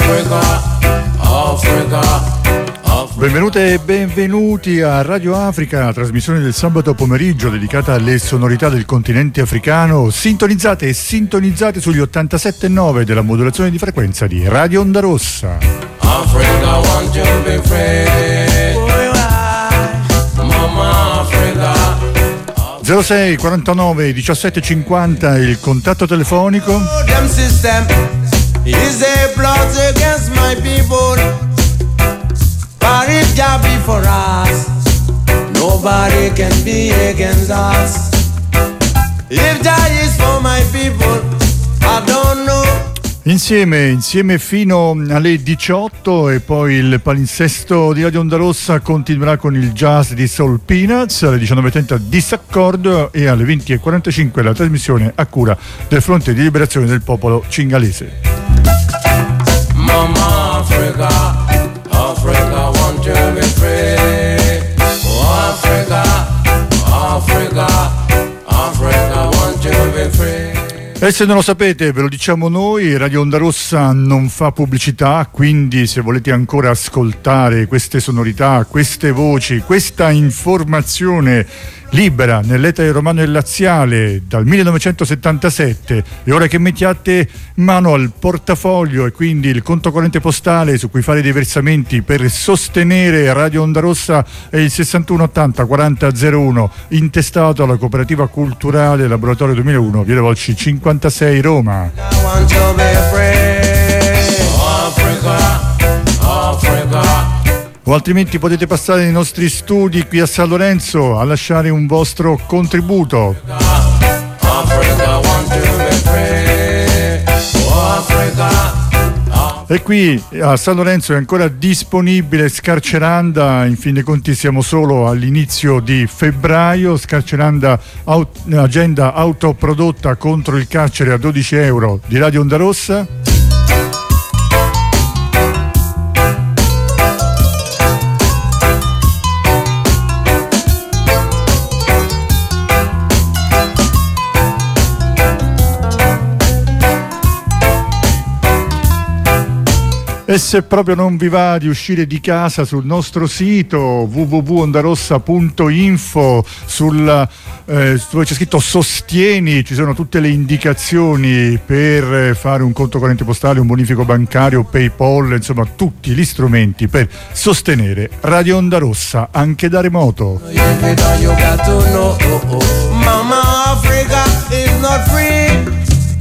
Benvenute e benvenuti a Radio Africa, trasmissione del sabato pomeriggio dedicata alle sonorità del continente africano. Sintonizzate e sintonizzate sugli 87.9 della modulazione di frequenza di Radio Onda Rossa. Africa, want to be free. 06 49 17 50 il contatto telefonico. Is a plot against my people, but if Jah be for us, nobody can be against us. If Jah is for my people, I don't know. Insieme fino alle 18 e poi il palinsesto di Radio Onda Rossa continuerà con il jazz di Soul Peanuts, alle 19.30 Disaccordo e alle 20.45 la trasmissione a cura del Fronte di Liberazione del Popolo Cingalese. Mama Africa, Africa want to be free. Oh Africa, Africa, Africa want to be free. E se non lo sapete ve lo diciamo noi, Radio Onda Rossa non fa pubblicità, quindi se volete ancora ascoltare queste sonorità, queste voci, questa informazione libera nell'etere romano e laziale dal 1977, è ora che mettiate mano al portafoglio e quindi il conto corrente postale su cui fare dei versamenti per sostenere Radio Onda Rossa è il 6180 4001, intestato alla Cooperativa Culturale Laboratorio 2001, Via Volci 56 Roma. O altrimenti potete passare nei nostri studi qui a San Lorenzo a lasciare un vostro contributo. E qui a San Lorenzo è ancora disponibile Scarceranda, in fin dei conti siamo solo all'inizio di febbraio. Scarceranda, agenda autoprodotta contro il carcere a 12 euro di Radio Onda Rossa. E se proprio non vi va di uscire di casa, sul nostro sito www.ondarossa.info dove c'è scritto sostieni, ci sono tutte le indicazioni per fare un conto corrente postale, un bonifico bancario, PayPal, insomma tutti gli strumenti per sostenere Radio Onda Rossa anche da remoto. Mama Africa is not free.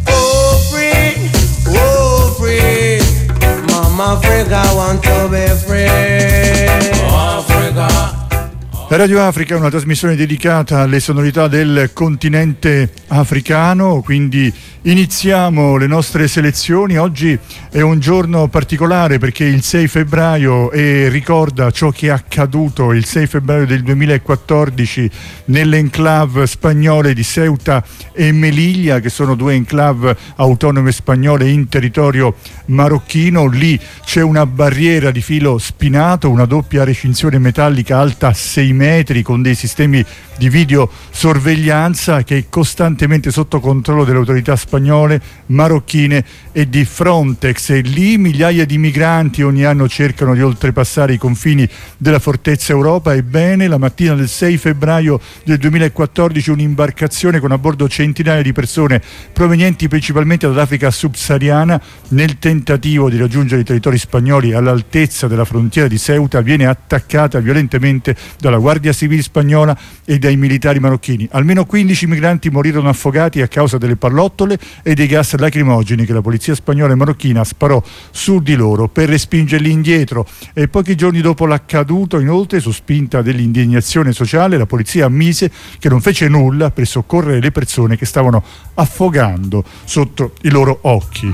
Africa want to be free. Africa. Radio Africa è una trasmissione dedicata alle sonorità del continente africano, quindi iniziamo le nostre selezioni. Oggi è un giorno particolare perché il 6 febbraio ricorda ciò che è accaduto il 6 febbraio del 2014 nelle enclave spagnole di Ceuta e Melilla, che sono due enclave autonome spagnole in territorio marocchino. Lì c'è una barriera di filo spinato, una doppia recinzione metallica alta 6 metri con dei sistemi di videosorveglianza che è costantemente sotto controllo delle autorità spagnole, marocchine e di Frontex. E lì migliaia di migranti ogni anno cercano di oltrepassare i confini della fortezza Europa. Ebbene, la mattina del 6 febbraio del 2014 un'imbarcazione con a bordo centinaia di persone provenienti principalmente dall'Africa subsahariana, nel tentativo di raggiungere i territori spagnoli all'altezza della frontiera di Ceuta, viene attaccata violentemente dalla Guardia Civile spagnola e dai militari marocchini. Almeno 15 migranti morirono affogati a causa delle pallottole e dei gas lacrimogeni che la polizia spagnola e marocchina sparò su di loro per respingerli indietro. E pochi giorni dopo l'accaduto, inoltre, su spinta dell'indignazione sociale, la polizia ammise che non fece nulla per soccorrere le persone che stavano affogando sotto i loro occhi.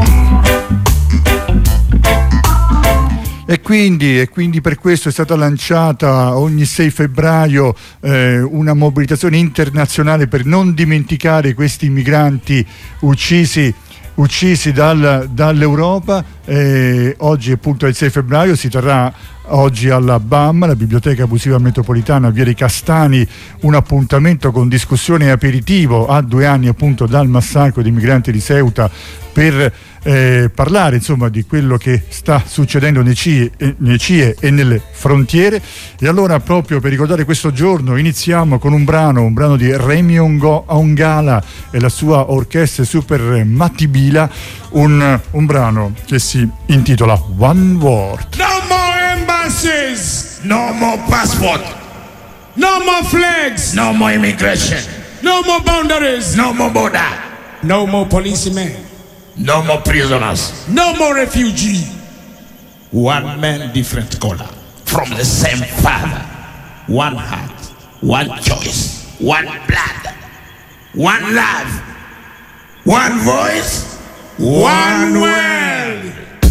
E quindi per questo è stata lanciata ogni 6 febbraio una mobilitazione internazionale per non dimenticare questi migranti uccisi dall'Europa. Oggi appunto è il 6 febbraio, si terrà oggi alla BAM, la Biblioteca Abusiva Metropolitana, via dei Castani, un appuntamento con discussione e aperitivo a 2 anni appunto dal massacro dei migranti di Ceuta, per parlare insomma di quello che sta succedendo nei CIE e nelle frontiere. E allora, proprio per ricordare questo giorno, iniziamo con un brano di Remi Ongala e la sua orchestra Super Matibila, un brano che si intitola One World. No more embassies, no more passport, no more flags, no more immigration, no more boundaries, no more border, no more policemen, no more prisoners, no more refugee. one man, different color, from the same father, one heart, one choice, one blood, one love, one voice, one world.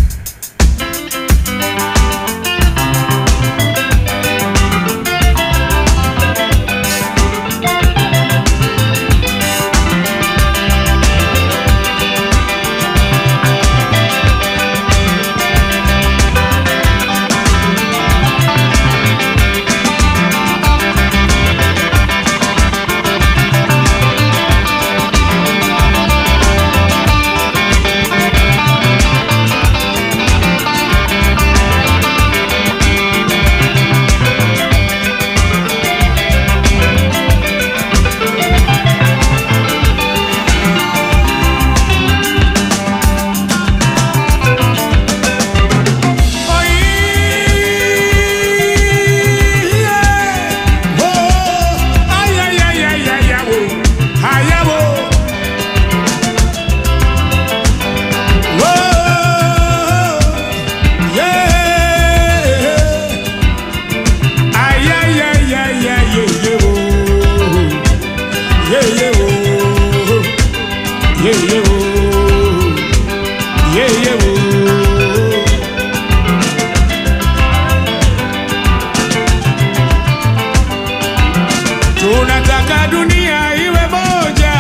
Tunataka dunia iwe moja.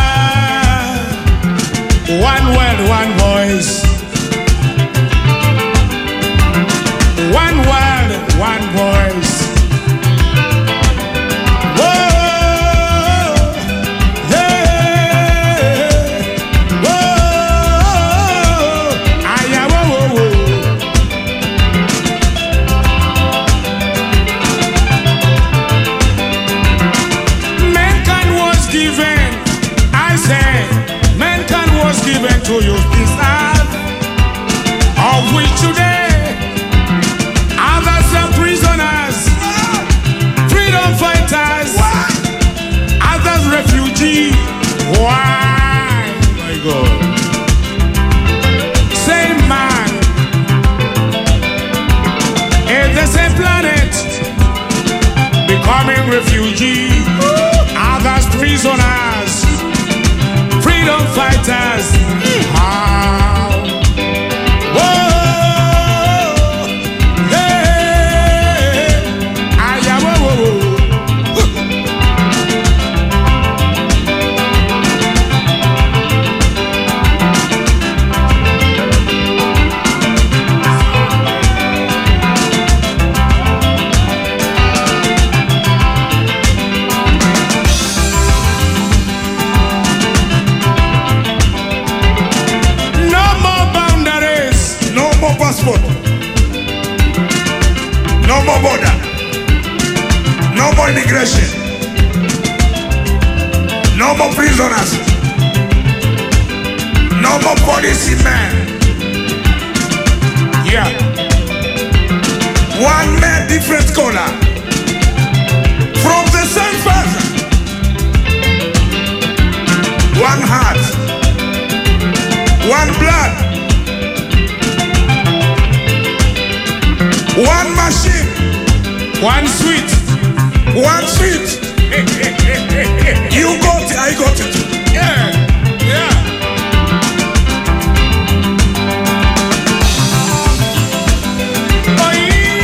One world, one voice. One world, one voice. Whoa, yeah. Whoa, aya, whoa, whoa. Mankind was given, I say, mankind was given to use this earth, of which today others are prisoners, freedom fighters, others refugees. Why? My God. Same man in the same planet, becoming refugees, others prisoners, freedom fighters. How? Whoa, hey, aya, whoa, whoa, whoa. No more boundaries, No more passport, no more border, no more immigration, no more prisoners, no more policemen, yeah. one man, different color, from the same father, one heart, one blood, one machine, One sweet. one sweet. You got it, I got it. Yeah, yeah. Oh,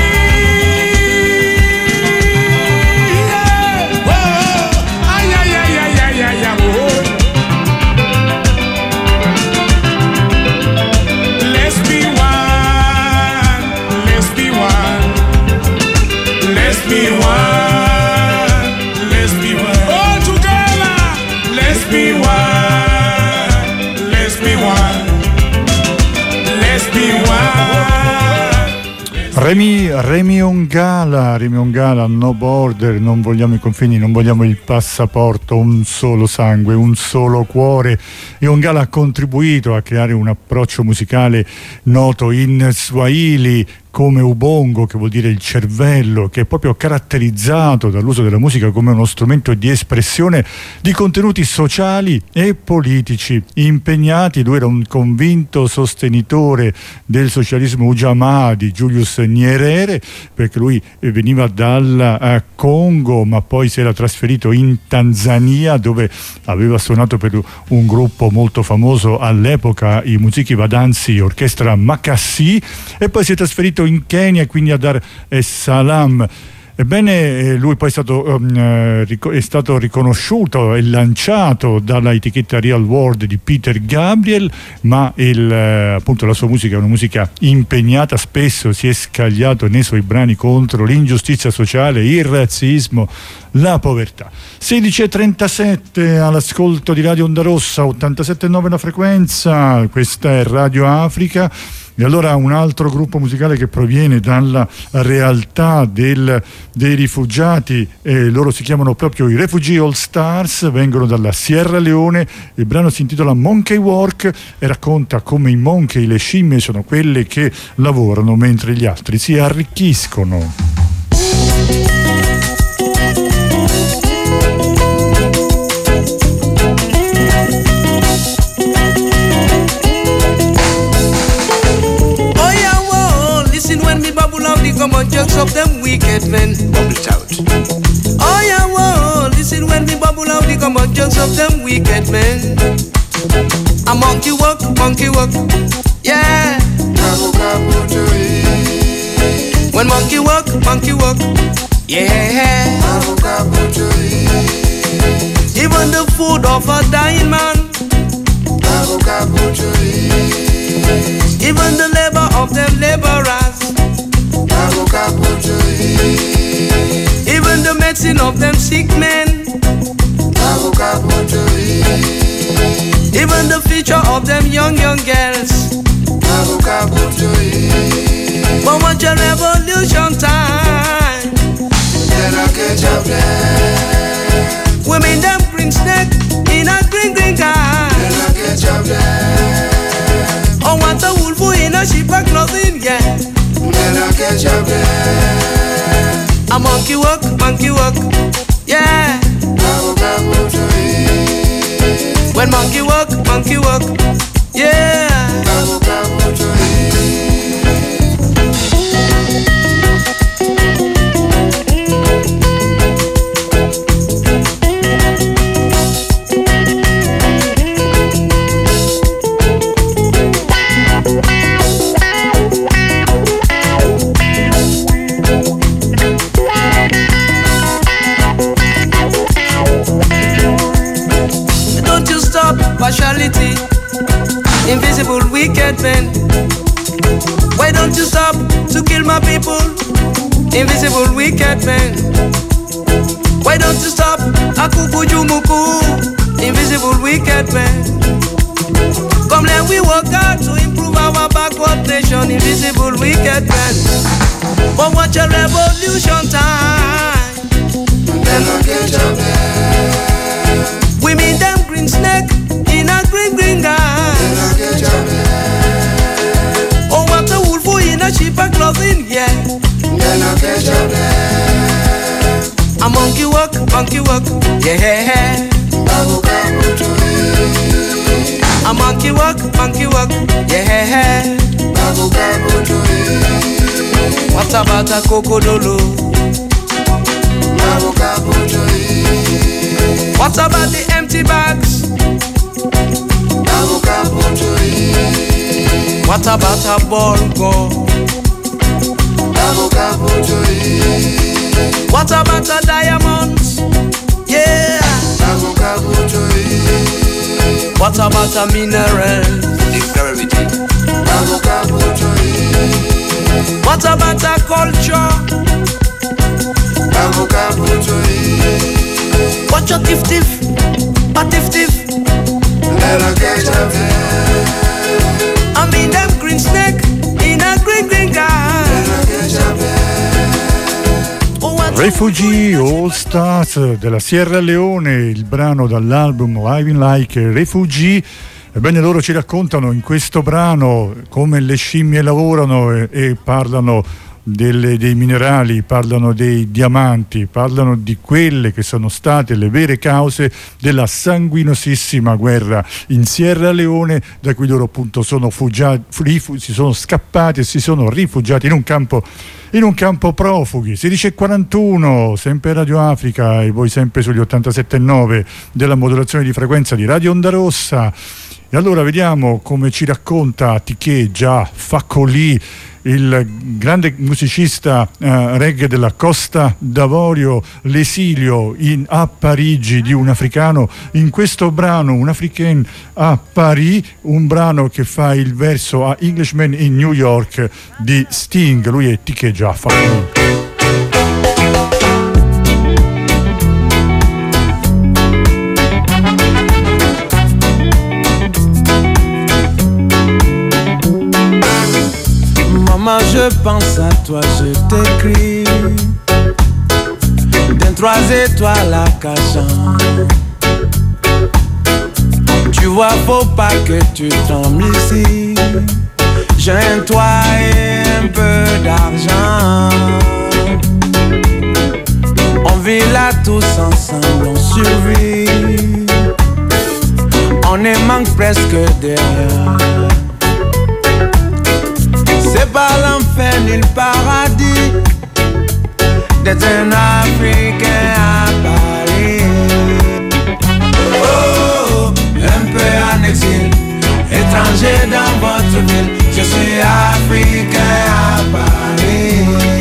yeah. Whoa. Ay, ay, ay, ay, ay, ay, ay, whoa. Let's be one. Remy Ongala, No Border, non vogliamo i confini, non vogliamo il passaporto, un solo sangue, un solo cuore. E Ongala ha contribuito a creare un approccio musicale noto in Swahili come ubongo, che vuol dire il cervello, che è proprio caratterizzato dall'uso della musica come uno strumento di espressione di contenuti sociali e politici impegnati. Lui era un convinto sostenitore del socialismo Ujamaa di Julius Nyerere, perché lui veniva dal Congo, ma poi si era trasferito in Tanzania, dove aveva suonato per un gruppo molto famoso all'epoca, i Muziki Wadansi, orchestra Makassi, e poi si è trasferito in Kenya, quindi a Dar es Salaam. Ebbene, lui poi è stato riconosciuto e lanciato dalla etichetta Real World di Peter Gabriel, ma appunto la sua musica è una musica impegnata, spesso si è scagliato nei suoi brani contro l'ingiustizia sociale, il razzismo, la povertà. 16:37 all'ascolto di Radio Onda Rossa, 87,9 la frequenza, questa è Radio Africa. E allora un altro gruppo musicale che proviene dalla realtà dei rifugiati, loro si chiamano proprio i Refugee All Stars, vengono dalla Sierra Leone, il brano si intitola Monkey Work e racconta come i monkey, le scimmie, sono quelle che lavorano mentre gli altri si arricchiscono. Come on, jokes of them wicked men. Bubble it out. Oh yeah, whoa, listen when we bubble out. Come on, jokes of them wicked men. A monkey walk, yeah. When monkey walk, yeah. Even the food of a dying man. Even the labor of them laborers. Even the medicine of them sick men. Even the future of them young girls. But watch a revolution time. Women them green snake in a green guy. Oh, what a wolf in a sheep a clothing, yeah. A monkey walk, yeah. When monkey walk, yeah. Partiality, invisible wicked men. Why don't you stop to kill my people? Invisible wicked men. Why don't you stop Akukujumuku? Invisible wicked men. Come let we work hard to improve our backward nation. Invisible wicked men. But watch a revolution time. Never get your man. We mean them green snake in a green guy. Oh, what a wolf in a sheep a clothing, yeah. A monkey walk, yeah. A monkey walk, yeah. What about a cocodolo? What about the empty bags? What about a bongo? What about a diamonds? Yeah. What about a mineral? What about a culture? Watch a tiff, a tiff. I mean them green snake in a green guy. Refugee All Stars della Sierra Leone, il brano dall'album Living Like Refugee. Ebbene, loro ci raccontano in questo brano come le scimmie lavorano e parlano dei minerali, parlano dei diamanti, parlano di quelle che sono state le vere cause della sanguinosissima guerra in Sierra Leone, da cui loro appunto sono si sono scappati e si sono rifugiati in un campo profughi. 16:41, sempre Radio Africa e voi sempre sugli 87.9 della modulazione di frequenza di Radio Onda Rossa. E allora vediamo come ci racconta Tiché Fakoly, il grande musicista reggae della Costa d'Avorio, l'esilio a Parigi di un africano in questo brano, un Africain a Paris, un brano che fa il verso a Englishman in New York di Sting. Lui è Tiké Fakoly. Maman, je pense à toi, je t'écris d'un 3 étoiles à Cachan. Tu vois, faut pas que tu tombes ici. J'ai un toit et un peu d'argent. On vit là tous ensemble, on survit. On ne manque presque de rien. C'est pas l'enfer ni le paradis d'être un Africain à Paris. Oh, un peu en exil, étranger dans votre ville. Je suis Africain à Paris.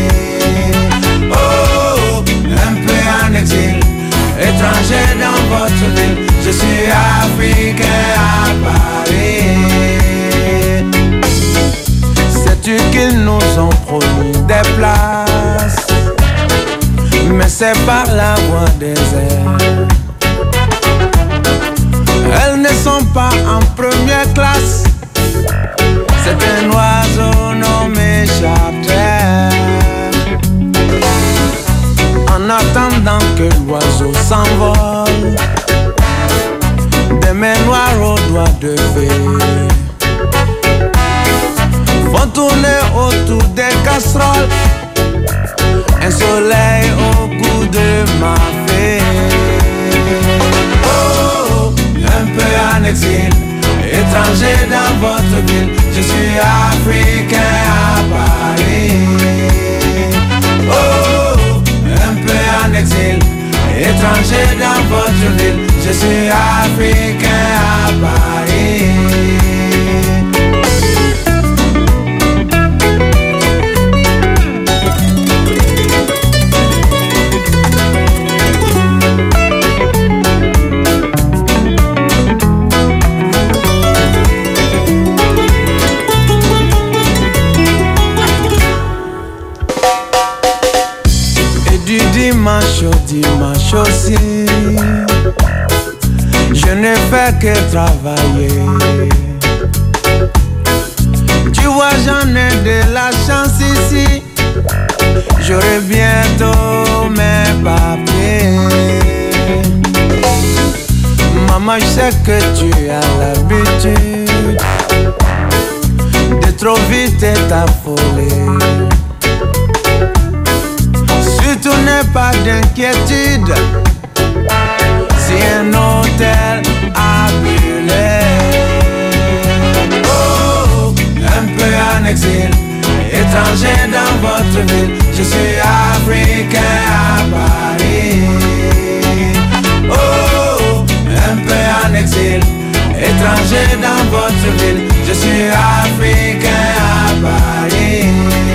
Oh, un peu en exil, étranger dans votre ville. Je suis Africain à Paris. Sais-tu qu'ils nous ont promis des places, mais c'est par la voie des airs. Elles ne sont pas en première classe. C'est un oiseau nommé Charter. En attendant que l'oiseau s'envole, des mains noires aux doigts de fée vont tourner autour des casseroles, un soleil au goût de ma fée. Oh, un peu en exil, étranger dans votre ville. Je suis Africain à Paris. Oh, un peu en exil, étranger dans votre ville. Je suis Africain à Paris. Dimanche aussi, je ne fais que travailler. Tu vois, j'en ai de la chance ici. J'aurai bientôt mes papiers. Maman, je sais que tu as l'habitude de trop vite t'affoler. Surtout n'aie pas d'inquiétude si un hôtel a brûlé. Oh, un peu en exil, étranger dans votre ville. Je suis Africain à Paris. Oh, un peu en exil, étranger dans votre ville. Je suis Africain à Paris.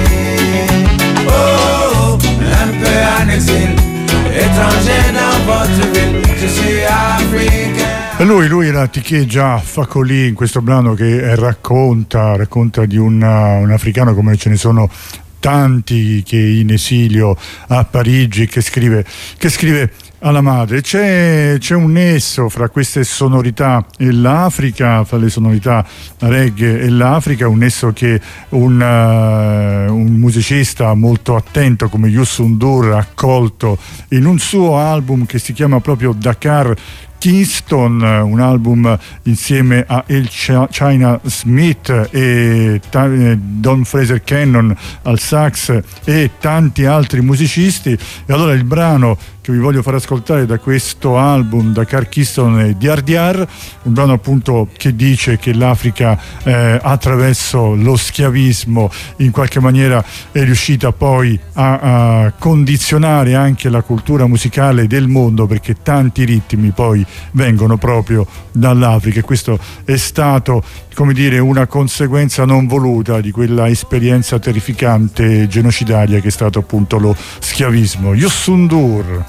Oh, un peu en exil, étranger dans votre ville. Je suis Africain. E lui era Tiké Fakoly in questo brano che racconta di un africano come ce ne sono tanti che in esilio a Parigi, che scrive alla madre. C'è un nesso fra queste sonorità e l'Africa, fra le sonorità reggae e l'Africa, un nesso che un musicista molto attento come Youssou N'Dour ha colto in un suo album che si chiama proprio Dakar Kingston, un album insieme a El China Smith e Don Fraser Cannon al sax e tanti altri musicisti. E allora il brano che vi voglio far ascoltare da questo album, Dakar Kingston, è Diar Diar, un brano appunto che dice che l'Africa attraverso lo schiavismo in qualche maniera è riuscita poi a condizionare anche la cultura musicale del mondo, perché tanti ritmi poi vengono proprio dall'Africa, e questo è stato, come dire, una conseguenza non voluta di quella esperienza terrificante genocidaria che è stato appunto lo schiavismo. Youssou N'Dour.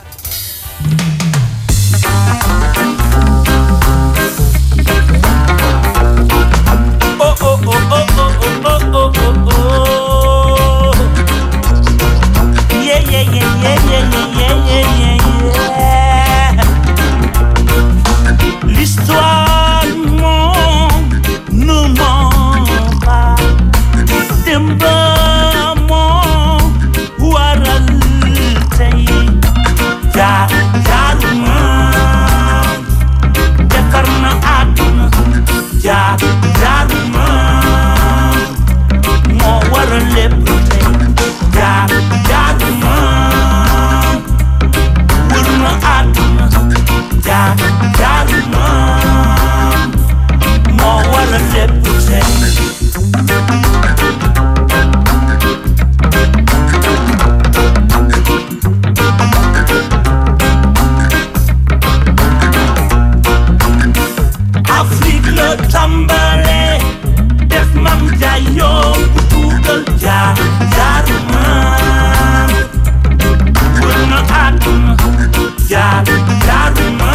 Oh oh oh oh oh oh oh oh. Yeah yeah yeah yeah yeah yeah yeah yeah. L'histoire nous ment pas. Demba mo waral tay. Ja jaruma defarna aduna. Ja jaruma mo waral lepp tay. Ja jaruma wurna aduna. Ja jaruma mo waral lepp tay. Tambale def mam jayo butugal ja jaruma wurna aduna ja jaruma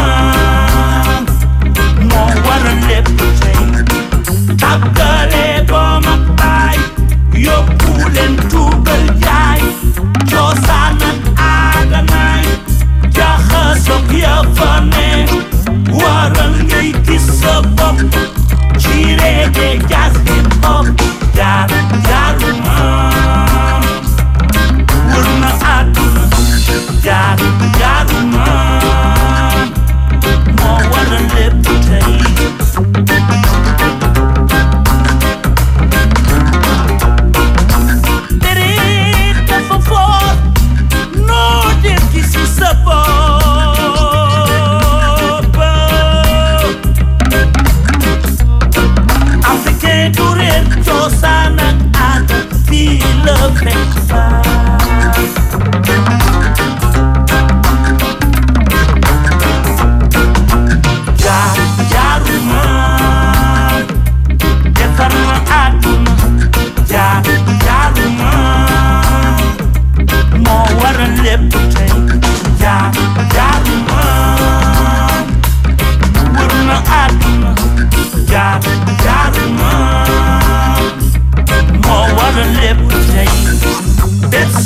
mo wara lepp tay tabale bo makay yo pulen tugal jaay josan aganay jaxasok ya fane waral ngay gis sa bopp ci reggae jazz hip hop jaar jaruma wurna aduna jaar jaruma mo wara lepp tay That's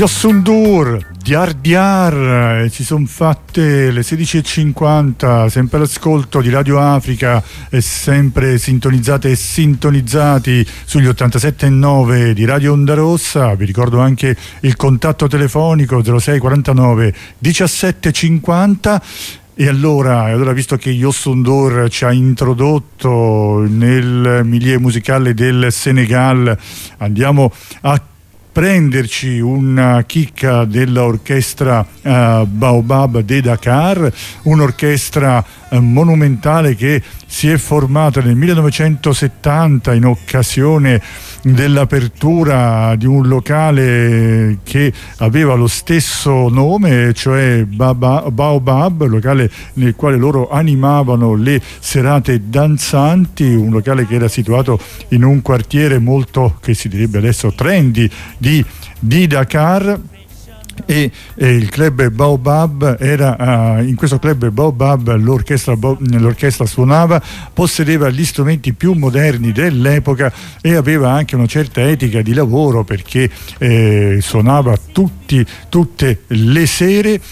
Yossundur, Diar Diar, ci sono fatte le 16:50, sempre all'ascolto di Radio Africa e sempre sintonizzate e sintonizzati sugli 87.9 di Radio Onda Rossa. Vi ricordo anche il contatto telefonico 06 49 17 50. E allora, visto che Yossundur ci ha introdotto nel milieu musicale del Senegal, andiamo a prenderci una chicca dell'orchestra Baobab de Dakar, un'orchestra monumentale che si è formata nel 1970 in occasione dell'apertura di un locale che aveva lo stesso nome, cioè Baobab, locale nel quale loro animavano le serate danzanti, un locale che era situato in un quartiere molto, che si direbbe adesso, trendy di Dakar. E il club Baobab era in questo club Baobab l'orchestra suonava, possedeva gli strumenti più moderni dell'epoca e aveva anche una certa etica di lavoro, perché suonava tutte le sere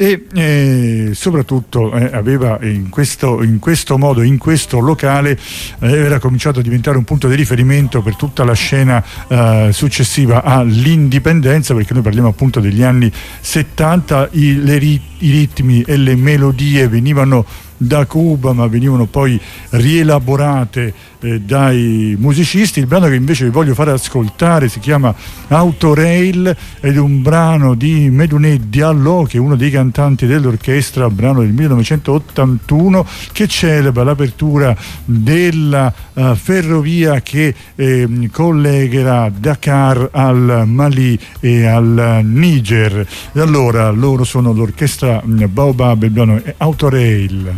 e soprattutto aveva in questo modo, in questo locale era cominciato a diventare un punto di riferimento per tutta la scena successiva all'indipendenza, perché noi parliamo appunto degli anni 70. I ritmi e le melodie venivano da Cuba, ma venivano poi rielaborate dai musicisti. Il brano che invece vi voglio fare ascoltare si chiama Autorail ed è un brano di Medouné Diallo, che è uno dei cantanti dell'orchestra, brano del 1981 che celebra l'apertura della ferrovia che collegherà Dakar al Mali e al Niger. E allora loro sono l'orchestra Baobab, il brano è Autorail.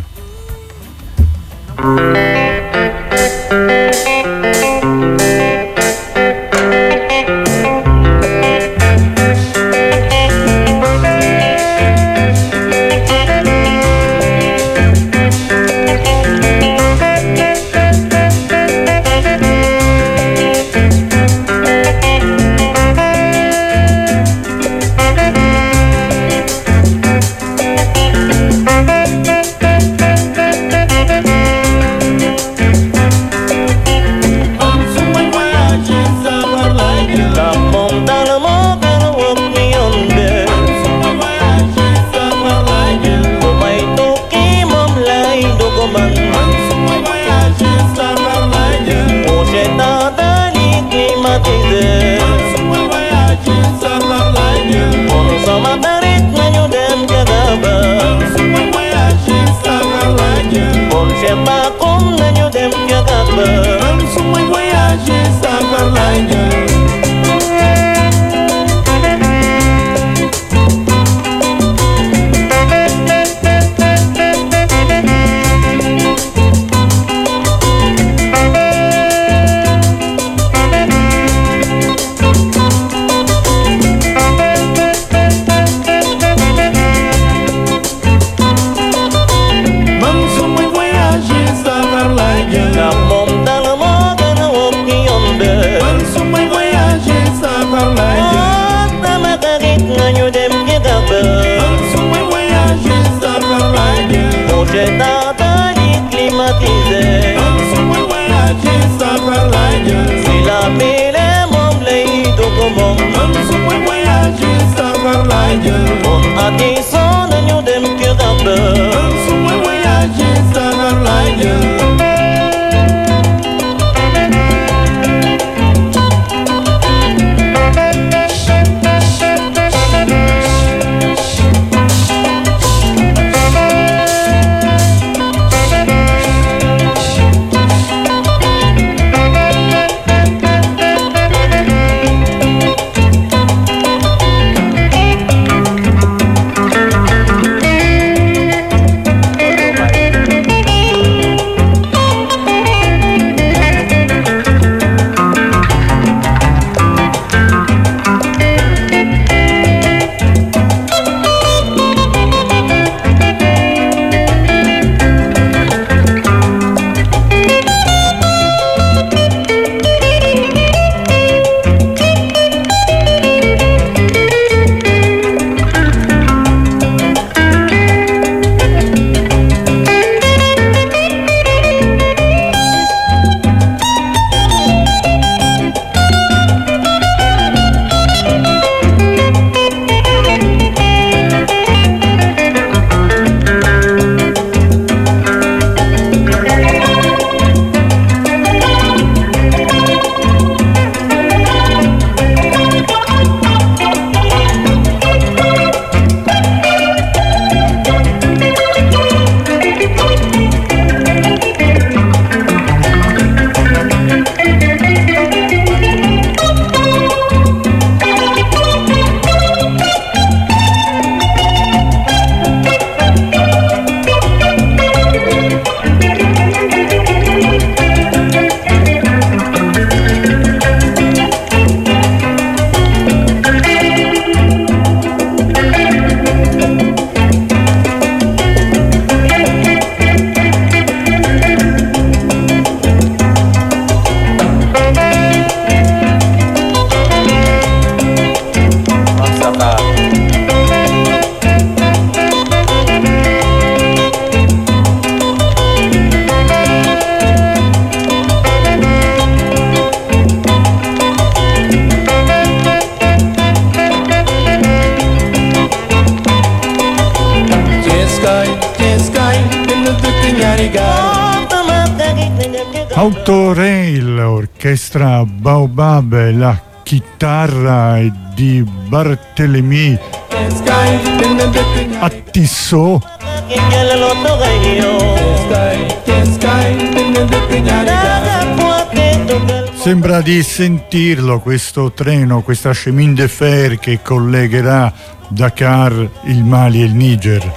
Autorail, orchestra Baobab, la chitarra è di Barthélemy Attissot. Sembra di sentirlo questo treno, questa chemin de fer che collegherà Dakar, il Mali e il Niger.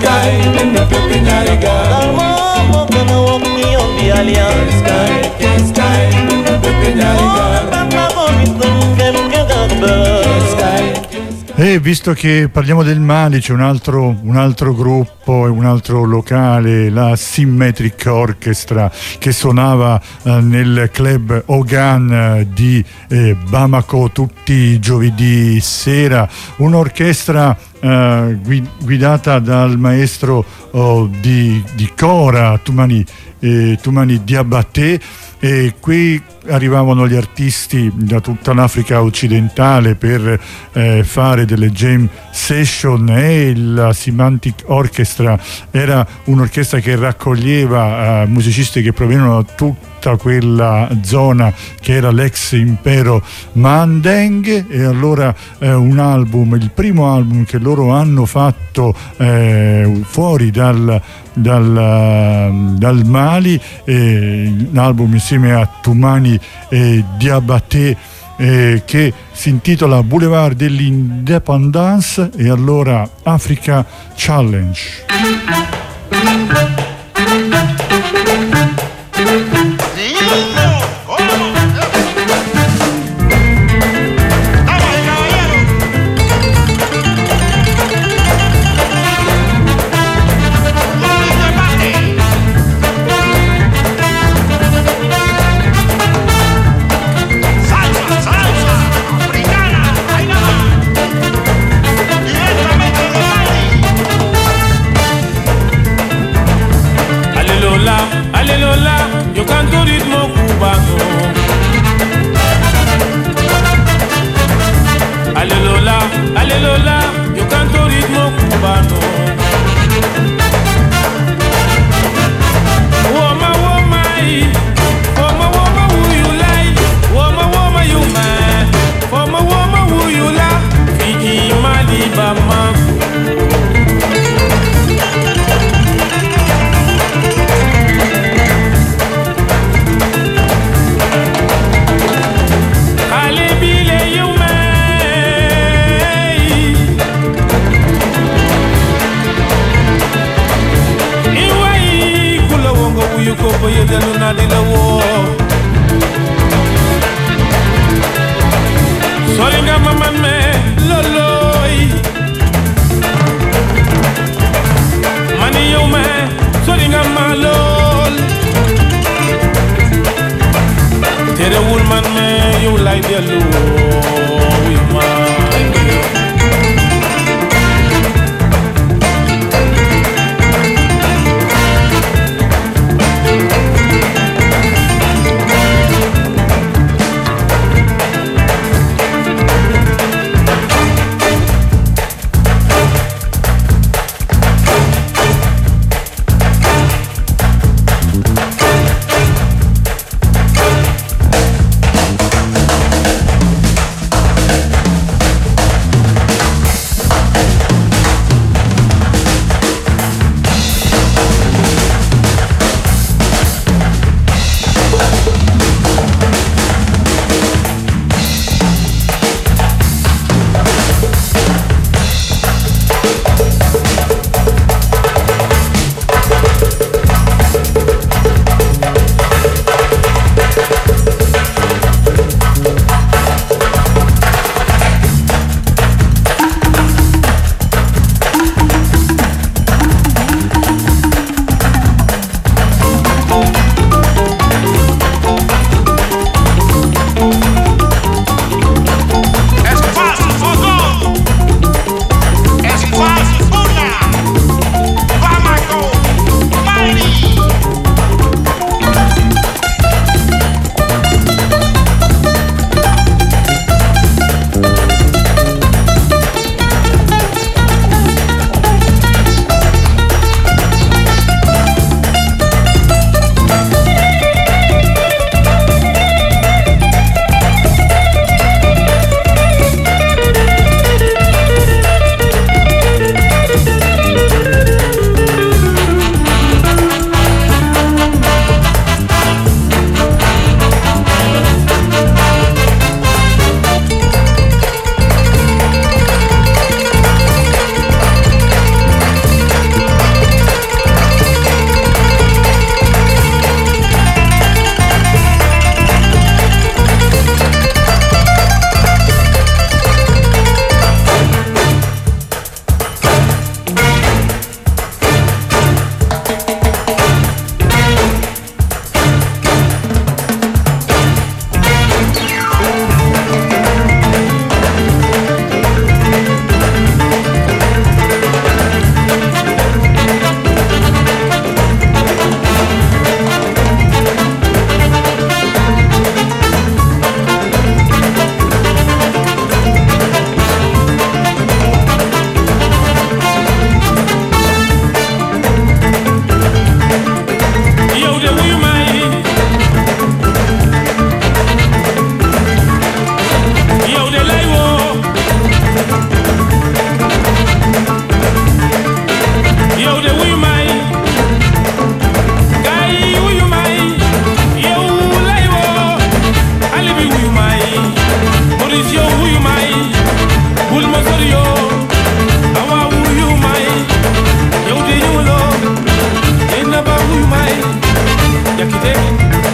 E visto che parliamo del Mali, c'è un altro gruppo e un altro locale, la Symmetric Orchestra, che suonava nel club Ogan di Bamako tutti i giovedì sera, un'orchestra guidata dal maestro di Kora, Toumani Diabaté, e qui arrivavano gli artisti da tutta l'Africa occidentale per fare delle jam session, e la Semantic Orchestra era un'orchestra che raccoglieva musicisti che provenivano da tutta quella zona che era l'ex impero Mandeng. E allora il primo album che loro hanno fatto fuori dal Mali, un album insieme a Toumani Diabaté, che si intitola Boulevard de l'Indépendance. E allora Africa Challenge. check it out.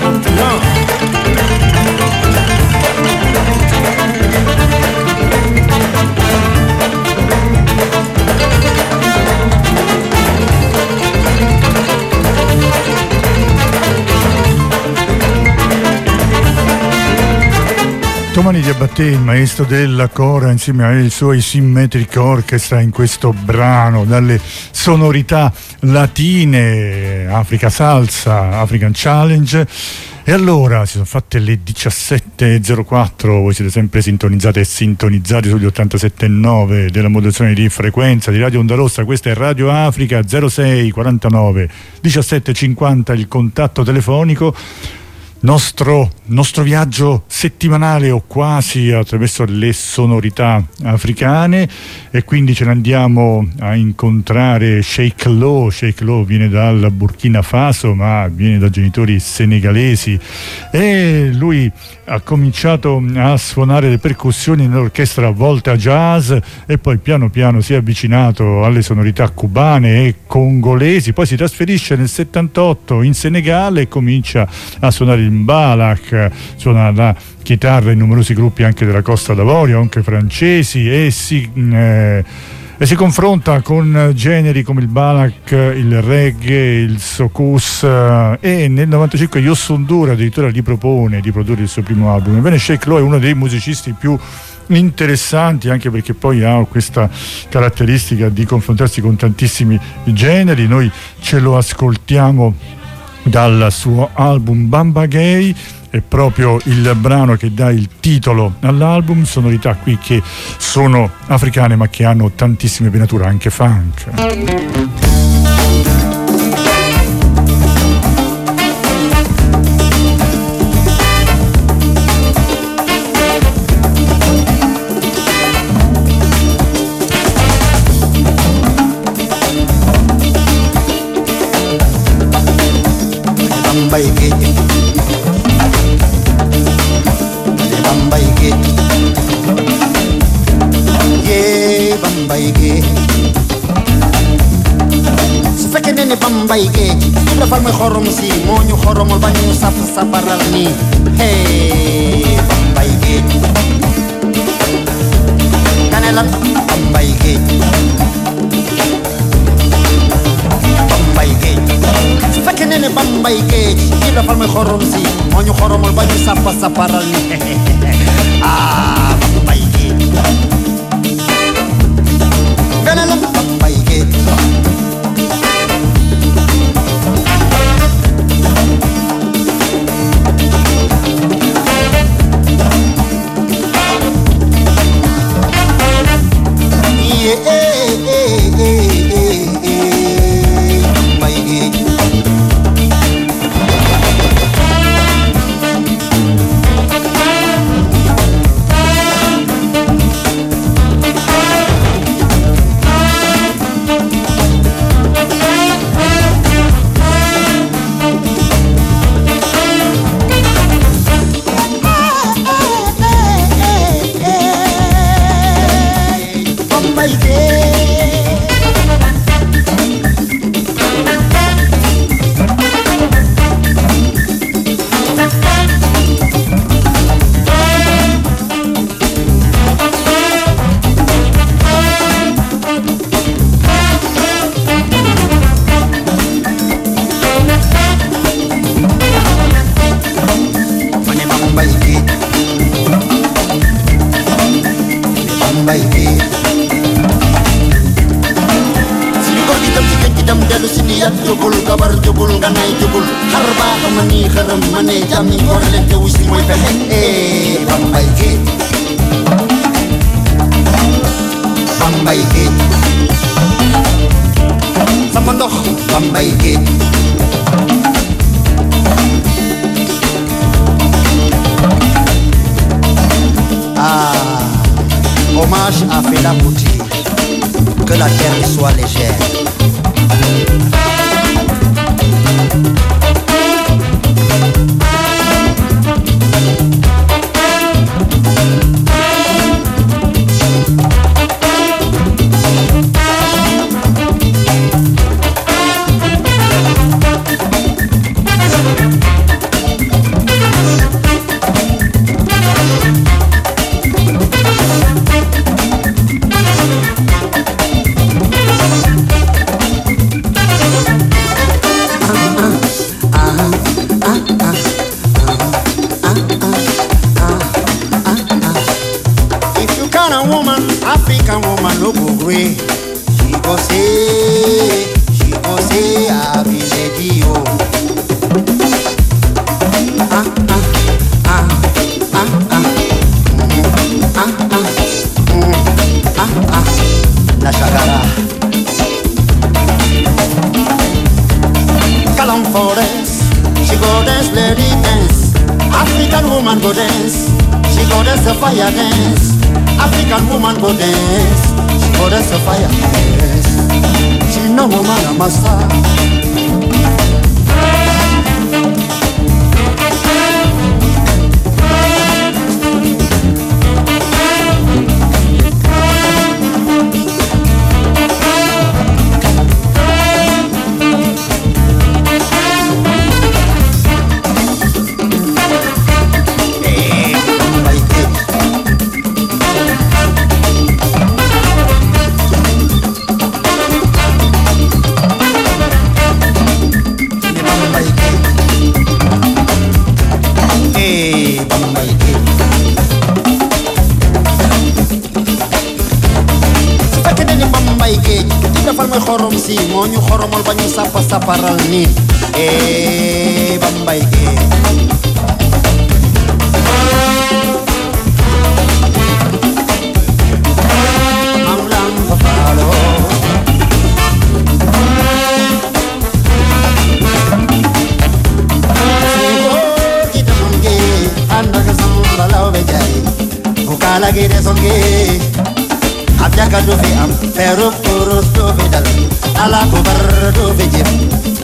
Tomani Diabattè, il maestro della cora, insieme ai suoi Symmetric Orchestra in questo brano, dalle sonorità latine, Africa Salsa, African Challenge. E allora si sono fatte le 17.04, voi siete sempre sintonizzate e sintonizzati sugli 87.9 della modulazione di frequenza di Radio Onda Rossa. Questa è Radio Africa, 06 49 17 50 il contatto telefonico. Nostro viaggio settimanale o quasi attraverso le sonorità africane, e quindi ce ne andiamo a incontrare Sheikh Lo. Sheikh Lo viene dal Burkina Faso, ma viene da genitori senegalesi, e lui ha cominciato a suonare le percussioni nell'orchestra Volta Jazz e poi piano piano si è avvicinato alle sonorità cubane e congolesi. Poi si trasferisce nel 78 in Senegale e comincia a suonare il balak, suona la chitarra in numerosi gruppi anche della Costa d'Avorio, anche francesi, e si confronta con generi come il balak, il reggae, il soukous, e nel 95 Youssou N'Dour addirittura gli propone di produrre il suo primo album. Ebbene, Sheikh Lo è uno dei musicisti più interessanti, anche perché poi ha questa caratteristica di confrontarsi con tantissimi generi. Noi ce lo ascoltiamo dal suo album Bamba Gay, è proprio il brano che dà il titolo all'album, sonorità qui che sono africane ma che hanno tantissime venature anche funk. Bambay géej la fal muy xorom si moo ñu xoromul ba ñu sap saparal nii hey Bambay géej kane lan Bambay géej Bambay géej su fekkee ne Bambay géej la fal muy xorom si moo ñu xoromul ba ñu sap saparal nii ah Bambay géej kane lan Bambay géej Hommage à Fela Kuti, que la terre soit légère. go dance, lady dance. African woman go dance. She go dance the fire dance. African woman go dance. She go dance the fire dance. She no woman a master. Xorom si moo ñu xoromal ba ñu sàppa sàpparal ni Bambay am lam fa faalo si kita monge anda ka samba law be jay bu kala gi de songe Abjaka do fi am pero poros do fi dal ala ko bar do fi jëm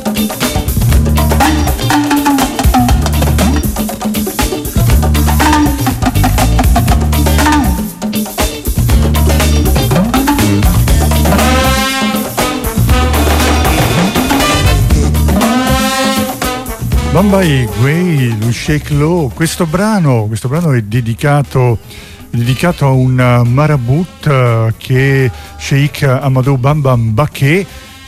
Bambay Guèye, lo Sheikh Lo. Questo brano è dedicato a un marabut che è Sheikh Ahmadou Bamba Mbaké,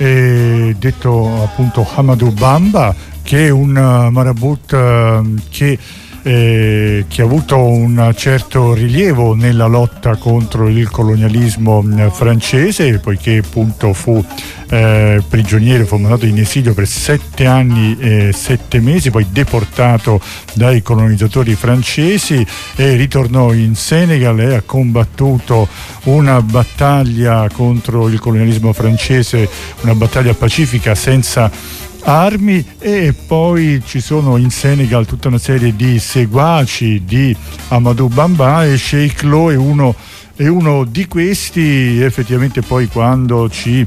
detto appunto Ahmadou Bamba, che è un marabut che ha avuto un certo rilievo nella lotta contro il colonialismo francese, poiché appunto fu prigioniero, fu mandato in esilio per 7 anni e 7 mesi, poi deportato dai colonizzatori francesi e ritornò in Senegal e ha combattuto una battaglia contro il colonialismo francese, una battaglia pacifica senza armi, e poi ci sono in Senegal tutta una serie di seguaci di Ahmadou Bamba e Sheikh Lo è uno di questi. Effettivamente poi quando ci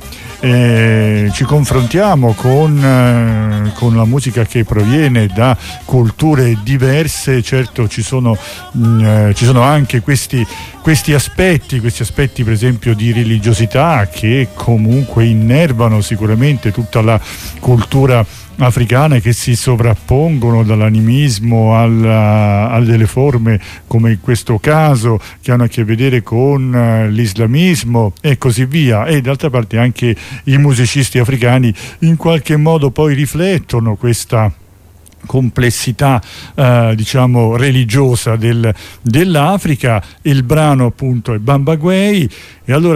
confrontiamo con la musica che proviene da culture diverse, certo ci sono anche questi aspetti per esempio di religiosità che comunque innervano sicuramente tutta la cultura africane, che si sovrappongono dall'animismo a delle forme come in questo caso che hanno a che vedere con l'islamismo e così via, e d'altra parte anche i musicisti africani in qualche modo poi riflettono questa complessità diciamo religiosa dell'Africa. Il brano appunto è Bamba Guèye. E allora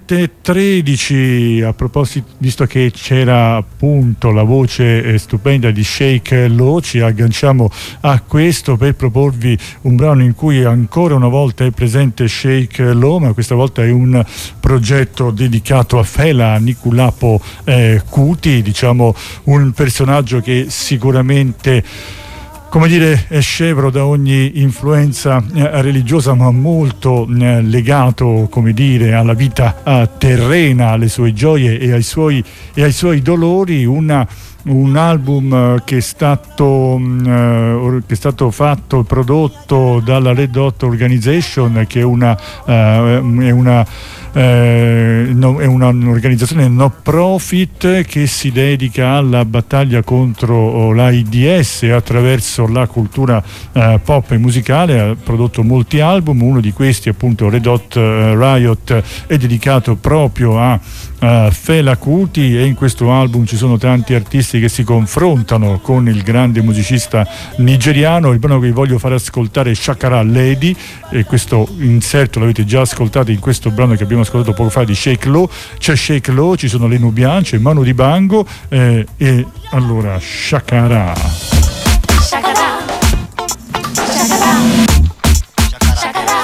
17:13, a proposito, visto che c'era appunto la voce stupenda di Sheikh Lo, ci agganciamo a questo per proporvi un brano in cui ancora una volta è presente Sheikh Lo, ma questa volta è un progetto dedicato a Fela Anikulapo Kuti, diciamo un personaggio che sicuramente, come dire, è scevro da ogni influenza religiosa, ma molto legato, come dire, alla vita terrena, alle sue gioie e ai suoi dolori. Un album che è stato fatto e prodotto dalla Red Dot Organization, che è un'organizzazione no profit che si dedica alla battaglia contro l'AIDS attraverso la cultura pop e musicale. Ha prodotto molti album, uno di questi appunto Red Hot Riot è dedicato proprio a Fela Kuti, e in questo album ci sono tanti artisti che si confrontano con il grande musicista nigeriano. Il brano che vi voglio far ascoltare è Shakara Lady, e questo inserto l'avete già ascoltato in questo brano che abbiamo ascoltato poco fa di Sheikh Lo. C'è Sheikh Lo, ci sono le Nubian, c'è Manu Dibango, e allora Shakara. Shakara. Shakara. Shakara.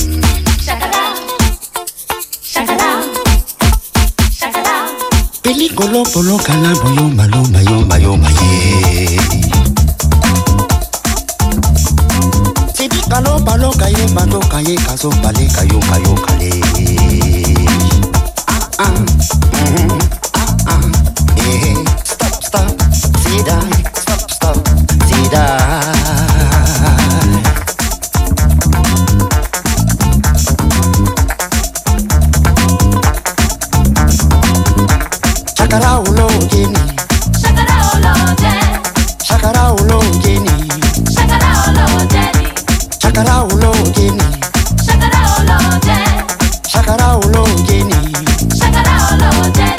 Shakara. Shakara. Shakara. Polo polo kala boyoma loma yoma yoma ye. Sidi kalo palo kaye bando kaye kaso pale kayo kayo kale. Stop stop see that stop stop see that. Shakara ulo jeni, Shakara olo jeni, shakara ulo jeni, Shakara olo jeni, shakara ulo jeni, Shakara olo jeni, shakara ulo jeni. Shakara olo jeni.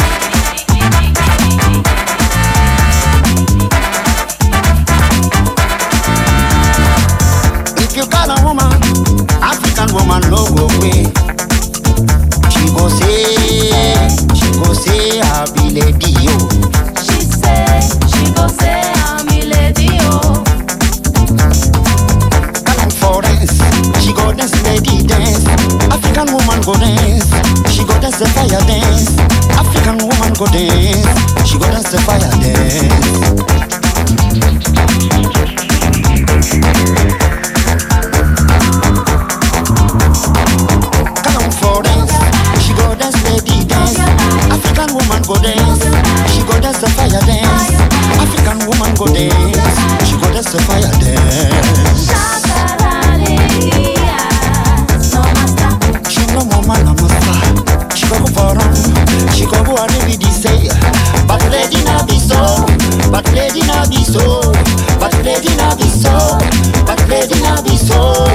If you call a woman, African woman no go away. She go say, I be lady yo. She go say, I'm a lady, oh. Call for dance, she go dance lady dance. African woman go dance, she go dance the fire dance. African woman go dance, she go dance the fire dance. Come for dance, she go dance lady dance. African woman go dance, she go dance the fire dance. African woman go dance, she go dance the fire dance. She no mama na masa, she go for on, she go go and be say, but lady na be so, but lady na be so, but lady na be so, but lady na be so.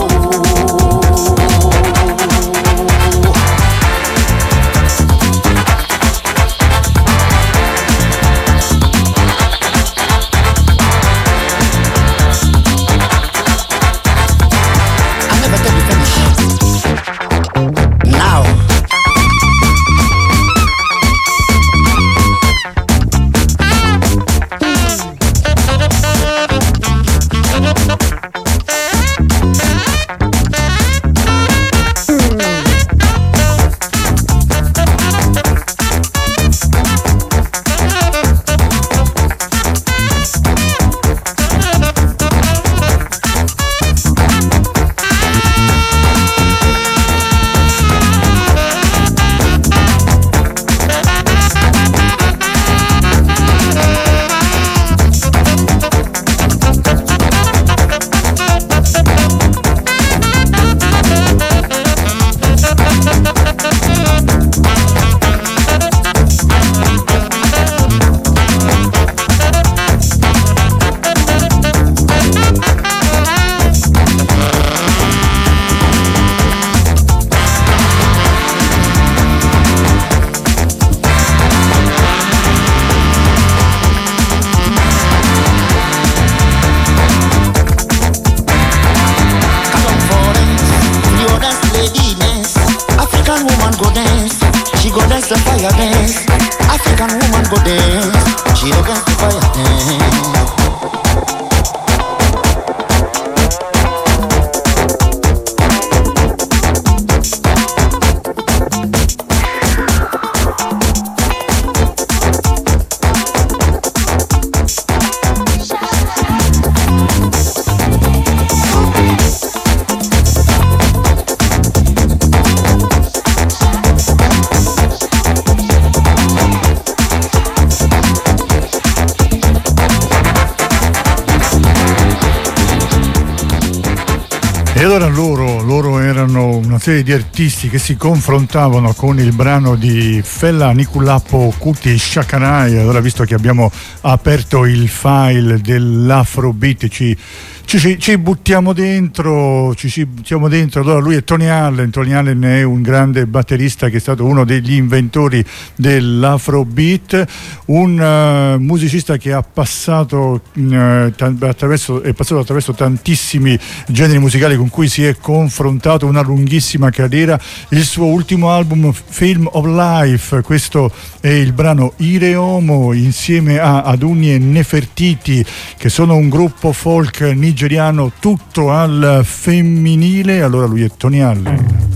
Now dance the fire dance. African woman go dance, she dance the fire dance. E allora loro erano una serie di artisti che si confrontavano con il brano di Fela Anikulapo Kuti Shakarai. Allora, visto che abbiamo aperto il file dell'Afrobeat, ci buttiamo dentro, allora lui è Tony Allen è un grande batterista che è stato uno degli inventori dell'Afrobeat, un musicista che è passato attraverso tantissimi generi musicali con cui si è confrontato, una lunghissima carriera. Il suo ultimo album, Film of Life, questo è il brano Ire Omo, insieme a Aduni e Nefertiti, che sono un gruppo folk nigeriano tutto al femminile. Allora lui è Tony Allen.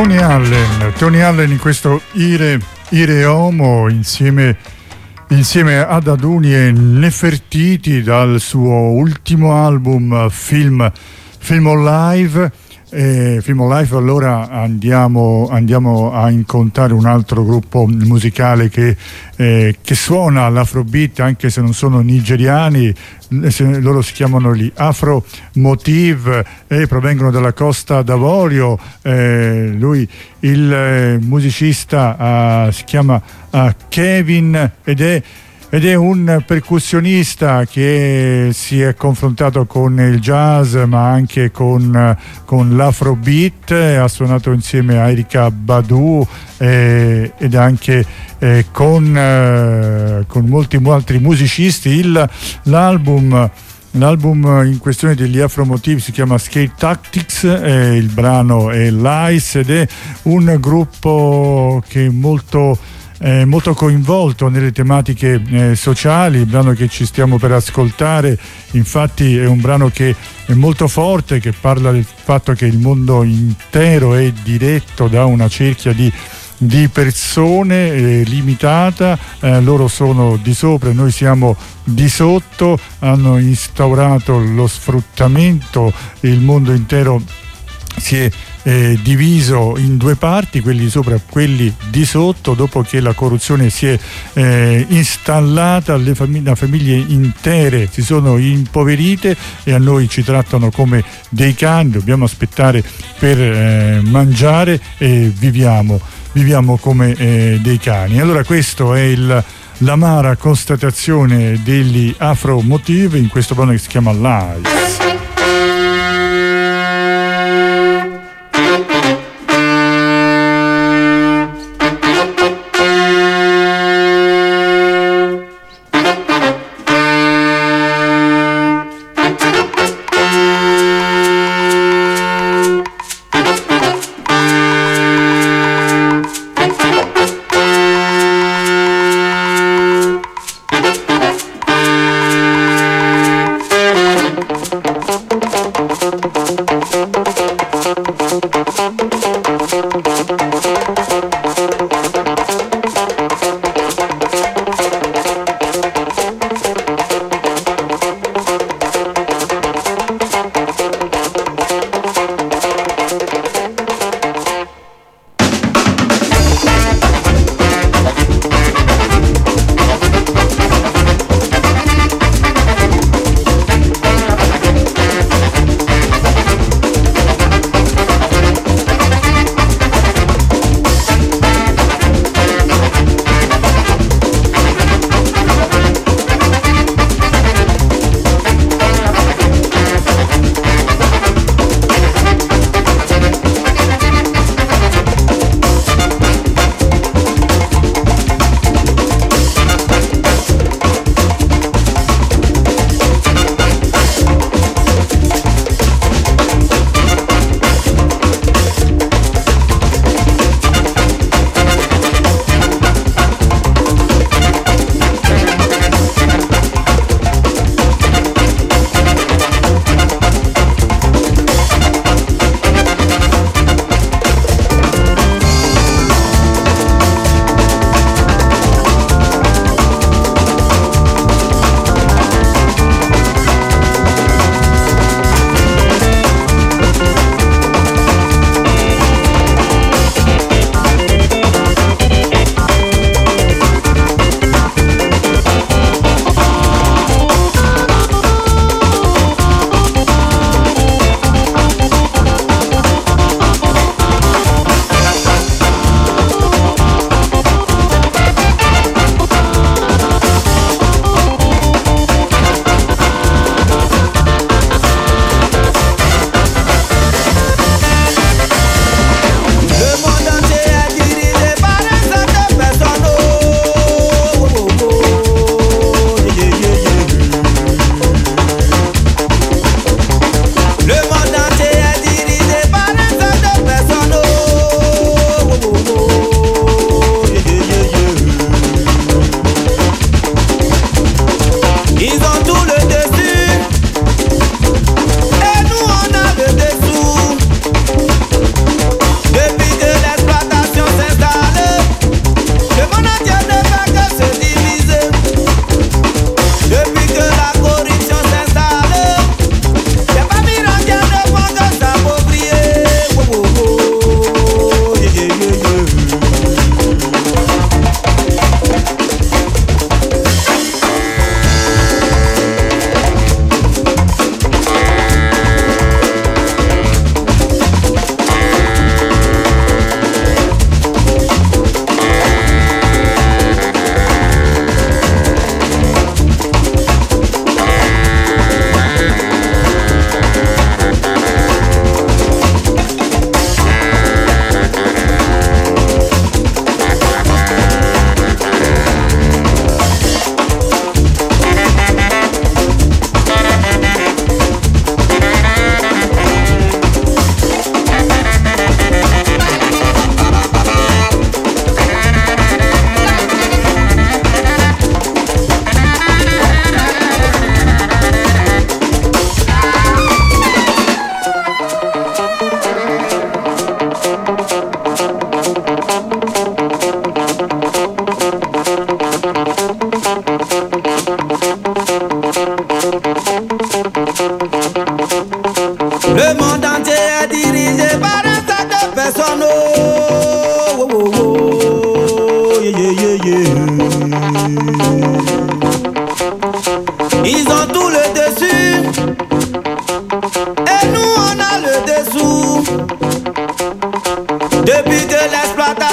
Tony Allen in questo Ire Homo insieme ad Aduni e Nefertiti dal suo ultimo album Film on Live. Allora andiamo a incontrare un altro gruppo musicale che suona l'afrobeat, anche se non sono nigeriani. Loro si chiamano gli Afro Motive e provengono dalla Costa d'Avorio. Lui, il musicista, si chiama Kevin ed è un percussionista che si è confrontato con il jazz ma anche con l'afrobeat. Ha suonato insieme a Erykah Badu ed anche con molti altri musicisti. L'album in questione degli Afro Motive si chiama Skate Tactics, il brano è Lies ed è un gruppo che è molto coinvolto nelle tematiche sociali. Il brano che ci stiamo per ascoltare infatti è un brano che è molto forte, che parla del fatto che il mondo intero è diretto da una cerchia di persone limitata. Loro sono di sopra e noi siamo di sotto. Hanno instaurato lo sfruttamento, il mondo intero si è diviso in due parti, quelli di sopra e quelli di sotto. Dopo che la corruzione si è installata, le famiglie intere si sono impoverite e a noi ci trattano come dei cani. Dobbiamo aspettare per mangiare e viviamo come dei cani. Allora questo è l'amara constatazione degli Afro Motive in questo brano che si chiama Lies.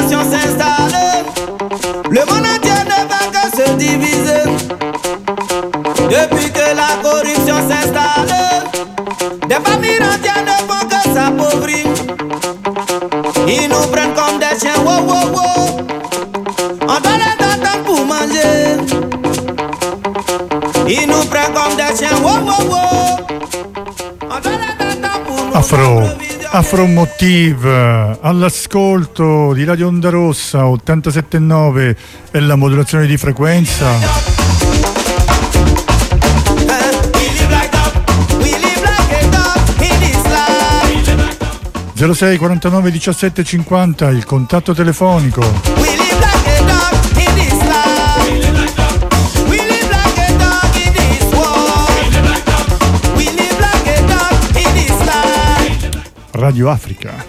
corruption s'installe, le monde entier ne va que se diviser. Depuis que la corruption s'installe, des familles entières ne font que s'appauvrir. Ils nous prennent comme des chiens, wow, wow, wow. On doit les entendre pour manger. Ils nous prennent comme des chiens, wow, wow, wow. On doit les entendre pour manger. Afro Motive all'ascolto di Radio Onda Rossa 87.9 e la modulazione di frequenza. 06 49 17 50 il contatto telefonico. Radio Africa.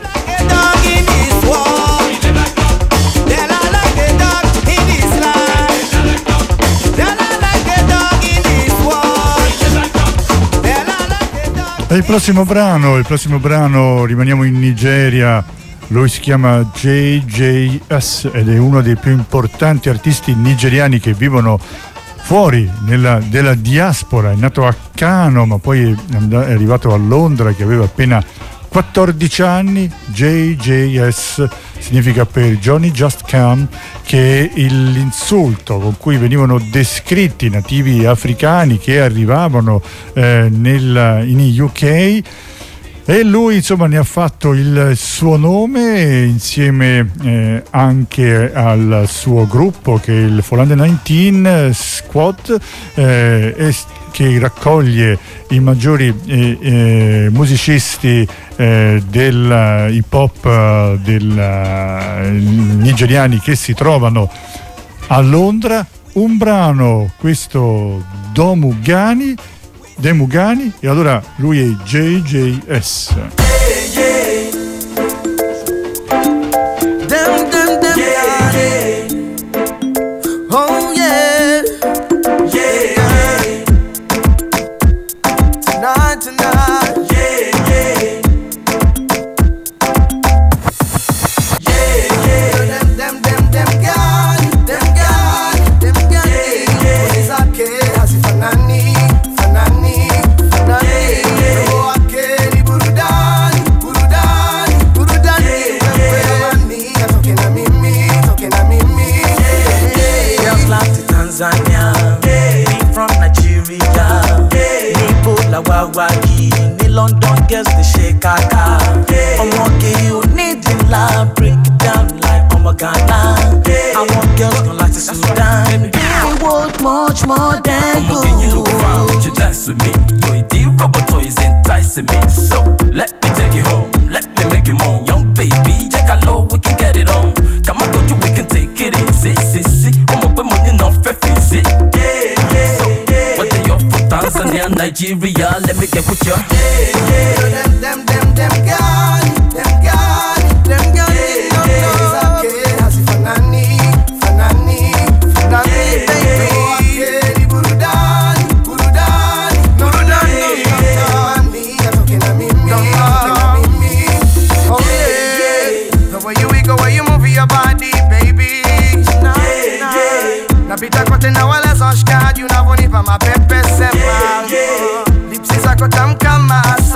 E il prossimo brano, rimaniamo in Nigeria, lui si chiama JJS ed è uno dei più importanti artisti nigeriani che vivono fuori della diaspora. È nato a Kano ma poi è arrivato a Londra, che aveva appena 14 anni. JJS significa per Johnny Just Come, che è l'insulto con cui venivano descritti i nativi africani che arrivavano in UK, e lui insomma ne ha fatto il suo nome insieme anche al suo gruppo che è il Folande 19 Squad, che raccoglie i maggiori musicisti del hip hop nigeriani che si trovano a Londra. Un brano, questo Demugani, e allora lui è JJS. Oh yeah, tonight, Wagi, ní London girls dey shake kaka. Ọmọge onídìíla break it down like ọmọ Ghana. Àwọn girls don't like to slow down. I want much more than you. Ọmọge you look fine, would you dance with me? Your ìdí rọ́bọ̀tọ̀ is enticing me. So let me take you home, let me make you moan. Young baby, jẹ́ ká lọ, we can get it on. Ká má tọ́jú, we can take it easy. Ọmọ pé mo ní náà fẹ́ fi sí. Tanzania, Nigeria, let me get with you. Them God, baby. Burudani. Oh yeah, the way you go, way you move your body, baby. Napita kote na wala zoshka, you na voni pa ma pepe sepa. Lipsi zako tam kama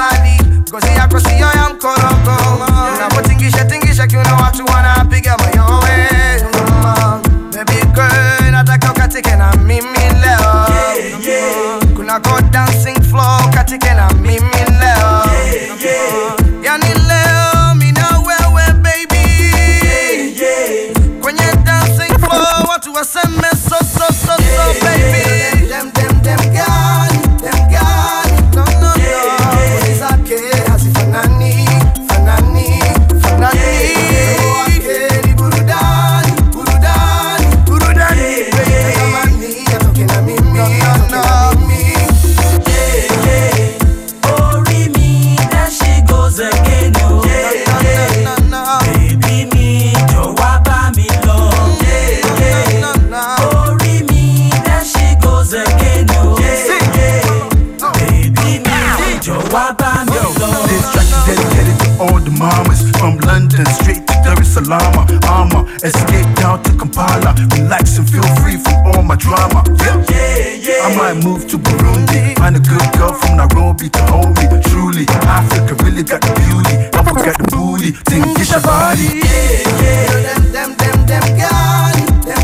Escape down to Kampala, relax and feel free from all my drama. I might move to Burundi, find a good girl from Nairobi to hold me. Truly, Africa really got the beauty. Africa got the booty, think it's your body. Them gani.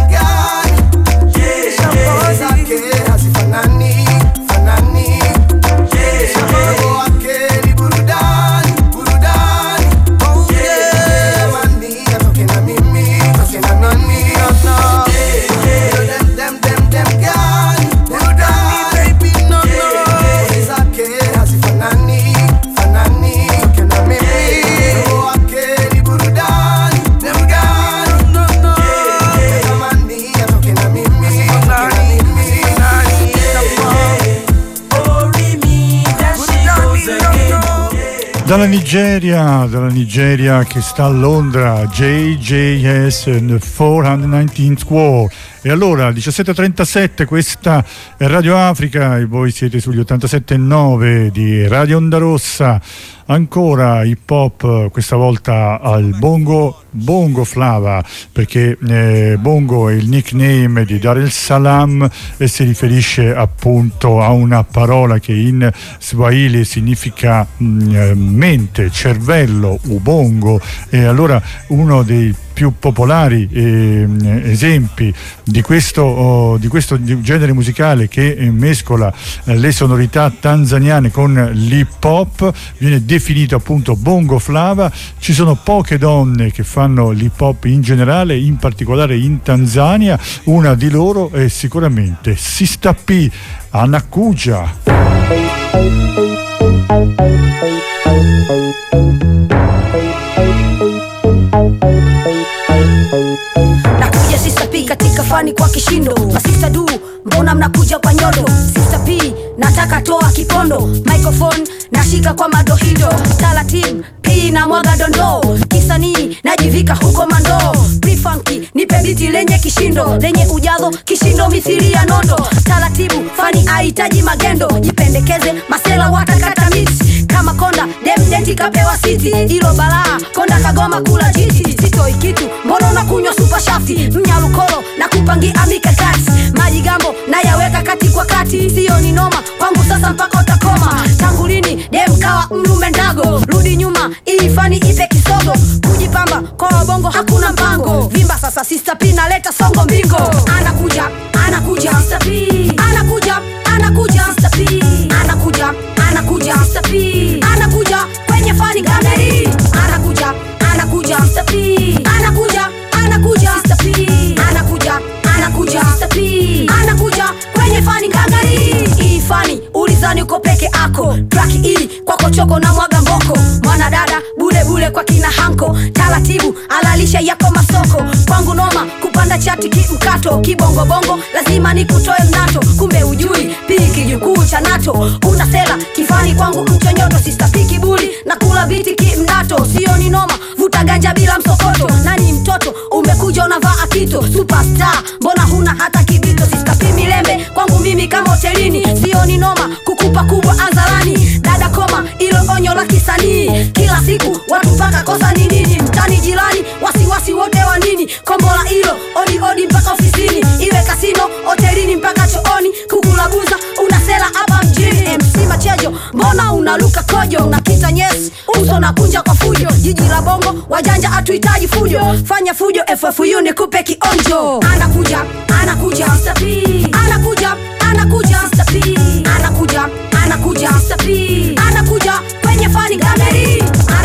Shampoo zake hazifanani. Shampoo wake ni burudani. Mani atoke na mimi, toke na nani. Them gani. Burudani baby no. Zake hazifanani. Toke na mimi. Shampoo wake ni burudani. Them gani no. Mani atoke na mimi. Dalla Nigeria che sta a Londra, JJS 419th War. E allora 17:37, questa è Radio Africa e voi siete sugli 87.9 di Radio Onda Rossa. Ancora hip hop, questa volta al Bongo Flava, perché Bongo è il nickname di Dar es Salaam e si riferisce appunto a una parola che in Swahili significa mente, cervello, ubongo. E allora uno dei più popolari esempi di questo genere musicale che mescola le sonorità tanzaniane con l'hip hop viene definito appunto Bongo Flava. Ci sono poche donne che fanno l'hip hop in generale, in particolare in Tanzania. Una di loro è sicuramente Sister P, Anakuja. Nakuja Sister P katika fani kwa kishindo. Masista du, mbona mnakuja kwa nyodo? Sister P, nataka toa kipondo. Microphone, nashika kwa madohido. Taratibu, P na mwaga dondo. Kisanii, najivika huko mando. Pre-funky, nipe biti lenye kishindo. Lenye ujazo, kishindo mithili ya nondo. Taratibu, fani haitaji magendo. Jipendekeze, masela watakata miti. Kama konda, denti kapewa siti. Ilo balaa, konda kagoma kula jiti. Sitoi kitu, mbona unakunywa super shafti? Mnyalukolo, na kupangia mikakati. Maji gambo, na yaweka kati kwa kati. Sio ni noma, kwangu sasa mpaka utakoma. Tangu lini, dem kawa mlume ndago. Rudi nyuma, ili fani ipe kisogo. Kujipamba, kwa wabongo hakuna mpango. Vimba sasa Sister P naleta songo mbingo. Anakuja Sister P. Anakuja Sister P. Anakuja Sister P. Anakuja kwenye fani kameri. Anakuja Sister P. Anakuja Sister P. Anakuja Sister P. Anakuja kwenye fani kangari. Hii fani ulizani uko peke ako. Track hii kwako choko na mwaga mboko. Mwanadada bule kwa kina hanko. Taratibu alalisha yako masoko. Kwangu noma kupanda chati kimkato. Kibongo bongo lazima nikutoe mnato. Kumbe ujui piki jukuu cha nato. Una sela kifani kwangu mchonyoto. Sister P kibuli na kula biti kimnato. Sio ni noma vuta ganja bila msokoto. Nani mtoto umekuja unavaa akito. Superstar mbona huna hata kibito. Sister P milembe kwangu mimi kama hotelini. Sio ni noma kukupa kubwa anzalani. Dada koma ilo onyo la kisanii. Kila siku watu mpaka kosa ni nini. Mtani jirani wasiwasi wote wa nini. Kombola ilo odi mpaka ofisini. Iwe kasino hotelini mpaka chooni. Kukulabuza unasela hapa mjini. MC Machejo mbona unaluka kojo. Unakita nyesi uso na kunja kwa fujo. Jiji la bongo wajanja atuhitaji fujo. Fanya fujo FFU nikupe kionjo. Anakuja Sister P. Anakuja Sister P. Anakuja Sister P. Anakuja kwenye fani kameri.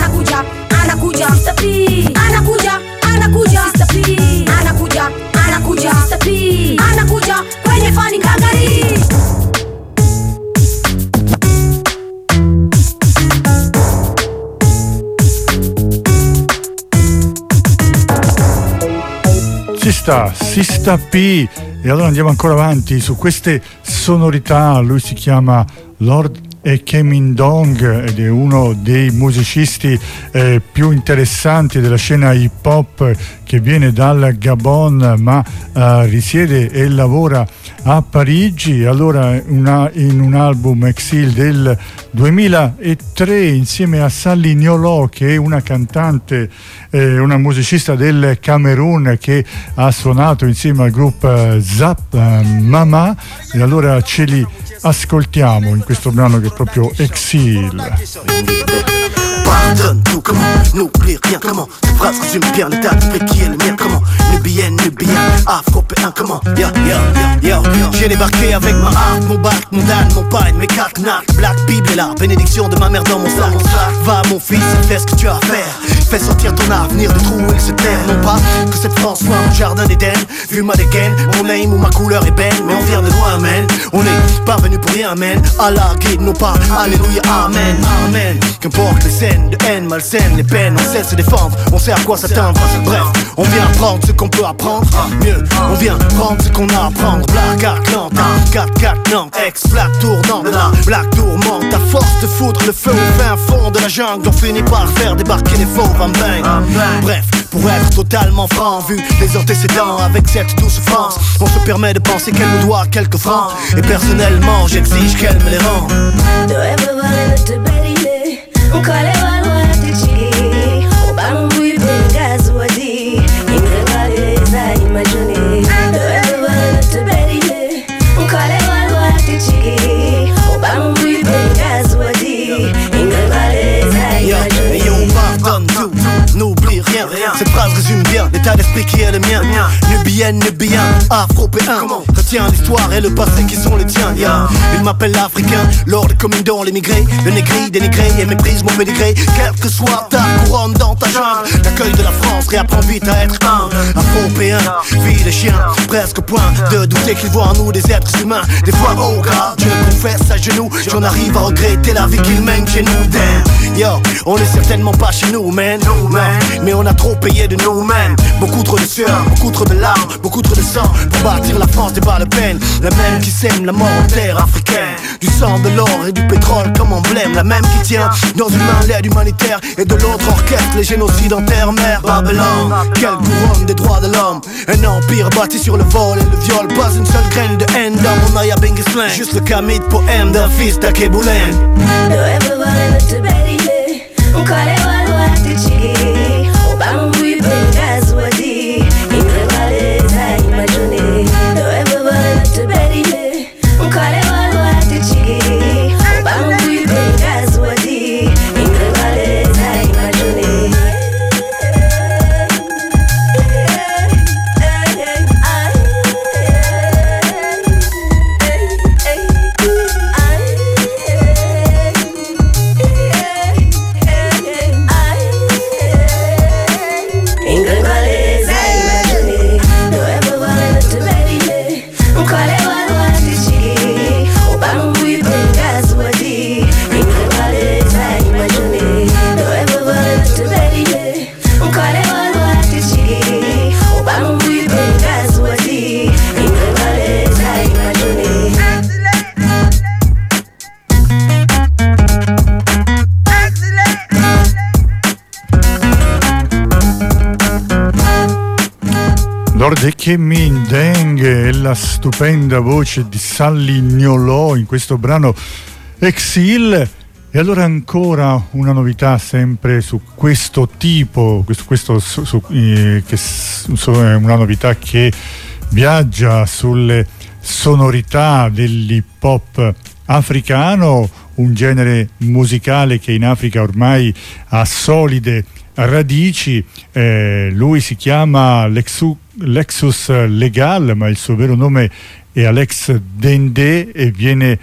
Anakuja Sister P. Anakuja Sister P. Anakuja Sister P. Anakuja kwenye fani kameri. Sister P. E allora andiamo ancora avanti su queste sonorità. Lui si chiama Lord Ekemindong ed è uno dei musicisti più interessanti della scena hip hop che viene dal Gabon, ma risiede e lavora a Parigi. Allora in un album Exil del 2003 insieme a Sally Niolò, che è una cantante, una musicista del Camerun che ha suonato insieme al gruppo Zap Mama, e allora ce li ascoltiamo in questo brano che è proprio Exil. Pardonne tout, comment n'oublie rien, comment cette phrase résume bien l'état d'esprit qui est le mien, comment nubien, afro-péen, comment j'ai débarqué avec ma harpe, mon bac, mon dan, mon pagne, mes quatre knacks, Black Bible et la bénédiction de ma mère dans mon sac. Va mon fils, fais ce que tu as à faire, fais sortir ton avenir de trou où il se terre. Non pas que cette France soit mon jardin d'Éden, vu ma dégaine, mon name ou ma couleur est belle, mais on vient de loin, man. On est pas venu pour rien, man. Allah guide nos pas, alléluia, amen, amen. Qu'importe les scènes de haine, malsaines, les peines, on sait se défendre, on sait à quoi s'attendre. Bref, on vient apprendre ce qu'on peut apprendre, mieux, on vient prendre ce qu'on a à apprendre. Black Atlanta, 4-4 Nantes, ex-flac tournant de la black tourmente. À force de foutre le feu au fin fond de la jungle, on finit par faire débarquer les faux bang. Bref, pour être totalement franc, vu les antécédents avec cette douce France, on se permet de penser qu'elle nous doit quelques francs. Et personnellement, j'exige qu'elle me les rende. N'oublie rien, cette phrase résume bien l'état d'esprit qui est le mien. Nubien, afro-péen, retiens l'histoire et le passé qui sont les tiens. Il m'appelle l'Africain, Lord Comindon, l'émigré, le négri, dénigré et méprise mon pédigré. Quelle que soit ta couronne dans ta jungle, l'accueil de la France réapprend vite à être humble. Afro-péen, vie de chien, presque au point de douter qu'ils voient en nous des êtres humains. Des fois, oh God, je le confesse à genoux, j'en arrive à regretter la vie qu'ils mènent chez nous. Damn, yo, on est certainement pas chez nous, man. Mais on a trop payé de nous-mêmes. Beaucoup trop de sueur, beaucoup trop de larmes, beaucoup trop de sang pour bâtir la France des bas de peine. La même qui sème la mort en terre africaine. Du sang, de l'or et du pétrole comme emblème. La même qui tient dans une main l'aide humanitaire et de l'autre orchestre les génocides en terre-mer. Babylone, quelle couronne des droits de l'homme. Un empire bâti sur le vol et le viol. Pas une seule graine de haine dans mon Aya Bengislan. Juste le camide poème d'un fils d'Akeboulen. Kemin Deng e la stupenda voce di Sally Niolò in questo brano Exil. E allora ancora una novità sempre su questo tipo, che è una novità che viaggia sulle sonorità dell'hip hop africano, un genere musicale che in Africa ormai ha solide radici. Lui si chiama Lexus Legal, ma il suo vero nome è Alex Dende e viene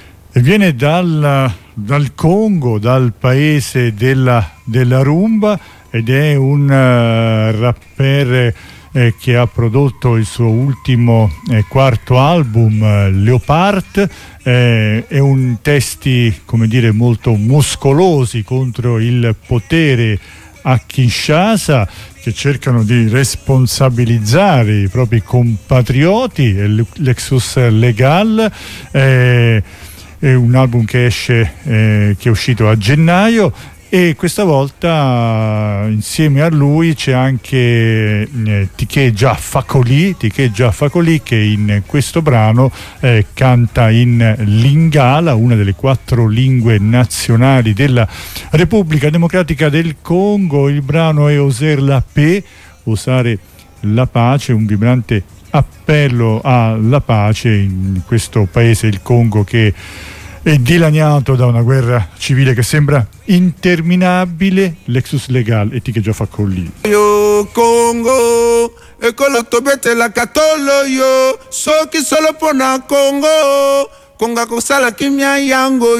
dal Congo, dal paese della rumba, ed è un rapper che ha prodotto il suo ultimo quarto album, Leopard. È un testi, come dire, molto muscolosi contro il potere a Kinshasa, che cercano di responsabilizzare i propri compatrioti. Lexus Legal è un album che è uscito a gennaio, e questa volta insieme a lui c'è anche Tiké Jah Fakoly che in questo brano canta in Lingala, una delle 4 lingue nazionali della Repubblica Democratica del Congo. Il brano è Oser la paix, osare la pace, un vibrante appello alla pace in questo paese, il Congo, che è dilaniato da una guerra civile che sembra interminabile. Lexus Legal e Tiké Jah Fakoly. Yo Congo, ekolo tobete la katolo yo, soki solo pona Congo, konga kosala kimia yango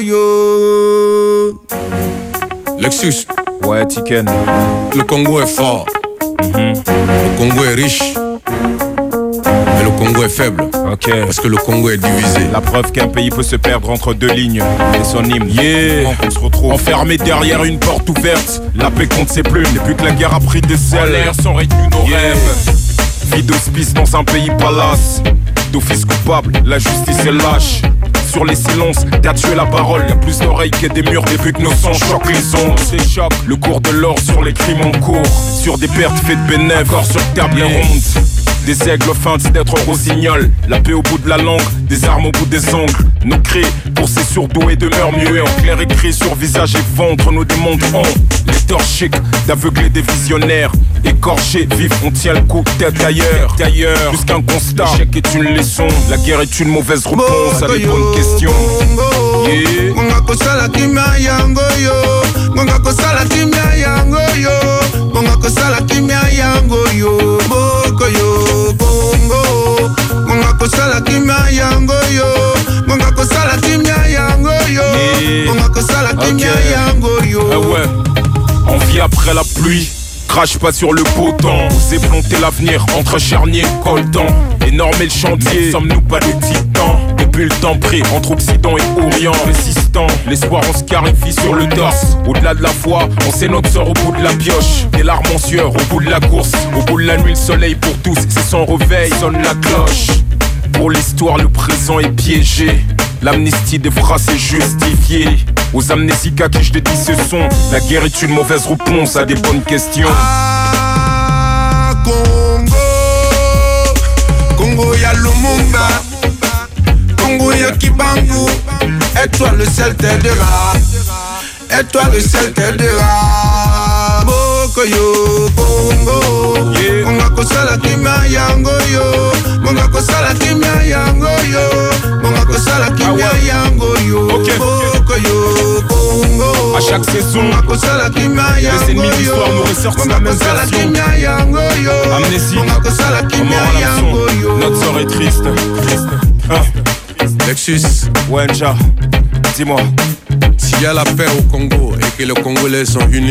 yo. Lexus. Ouais, Tiken. Le Congo est fort. Le Congo est riche. Mais le Congo est faible. Ok. Parce que le Congo est divisé. La preuve qu'un pays peut se perdre entre 2 lignes. Et son hymne. Yeah. On se retrouve enfermé derrière une porte ouverte. La paix compte ses plumes. Depuis que la guerre a pris des ailes, l'air sont réduits nos rêves. Vie d'hospice dans un pays palace. D'office coupable, la justice est lâche. Sur les silences, t'as tué la parole. Y'a plus d'oreilles que des murs depuis que nos sangs choquent les ondes. C'est choc, le cours de l'or sur les crimes en cours. Sur des pertes faites bénéfiques, corps sur table ronde. Des aigles feintent d'être rossignol. La paix au bout de la langue, des armes au bout des ongles. Nos cris pour ces surdoués demeurent muets. En clair écrit sur visage et ventre, nous démontrons les torches chics d'aveugler des visionnaires. Écorchés, vifs, on tient le coup, tête ailleurs. Jusqu'un constat, l'échec est une leçon. La guerre est une mauvaise réponse à des bonnes questions. Yeah. Monga kosala kimia yango yo, monga kosala kimia yango yo, monga kosala kimia yango yo, boko yo Congo. Monga kosala kimia yango yo, monga kosala kimia yango yo, monga kosala kimia yango yo. Ah ouais, on vit après la pluie. Crache pas sur le beau temps. C'est planter l'avenir entre charnier et coltan. Énorme est le chantier, sommes-nous pas des titans? Depuis le temps pris entre Occident et Orient. Résistant, l'espoir on se clarifie sur le torse. Au-delà de la foi, on sait notre sort au bout de la pioche. Des larmes en sueur au bout de la course. Au bout de la nuit, le soleil pour tous, c'est son réveil, sonne la cloche. Pour l'histoire, le présent est piégé. L'amnistie des phrases est justifiée. Aux amnésiques à qui je dédie ce son. La guerre est une mauvaise réponse à des bonnes questions. Ah, Congo, Congo y'a Lumumba, Congo y'a Kibangu. Et toi le seul t'aidera, et toi le seul t'aidera. Boko yo Congo, monga kosala kimia yango yo, monga kosala kimia yango yo, monga kosala kimia yango yo. Boko yo Congo, à chaque saison, monga kosala kimia yango yo, les ennemis d'histoire nous ressortent la même version. Amnésie, monga kosala kimia yango yo. Notre sort est triste. Lexus. Wenja, dis-moi. S'il y a la paix au Congo et que les Congolais sont unis,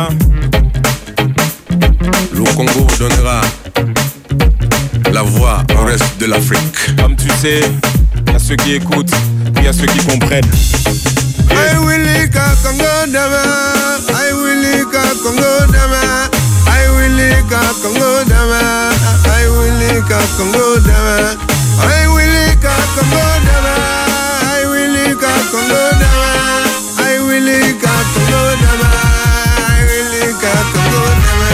le Congo donnera la voix au reste de l'Afrique. Comme tu sais, il y a ceux qui écoutent, il y a ceux qui comprennent. I will lick a Congo dama, I will lick a Congo dama, I will lick a Congo dama, I will lick a Congo dama, I will lick a Congo dama, I will lick a Congo dama, I will lick a Congo dama, I will lick a Congo dama.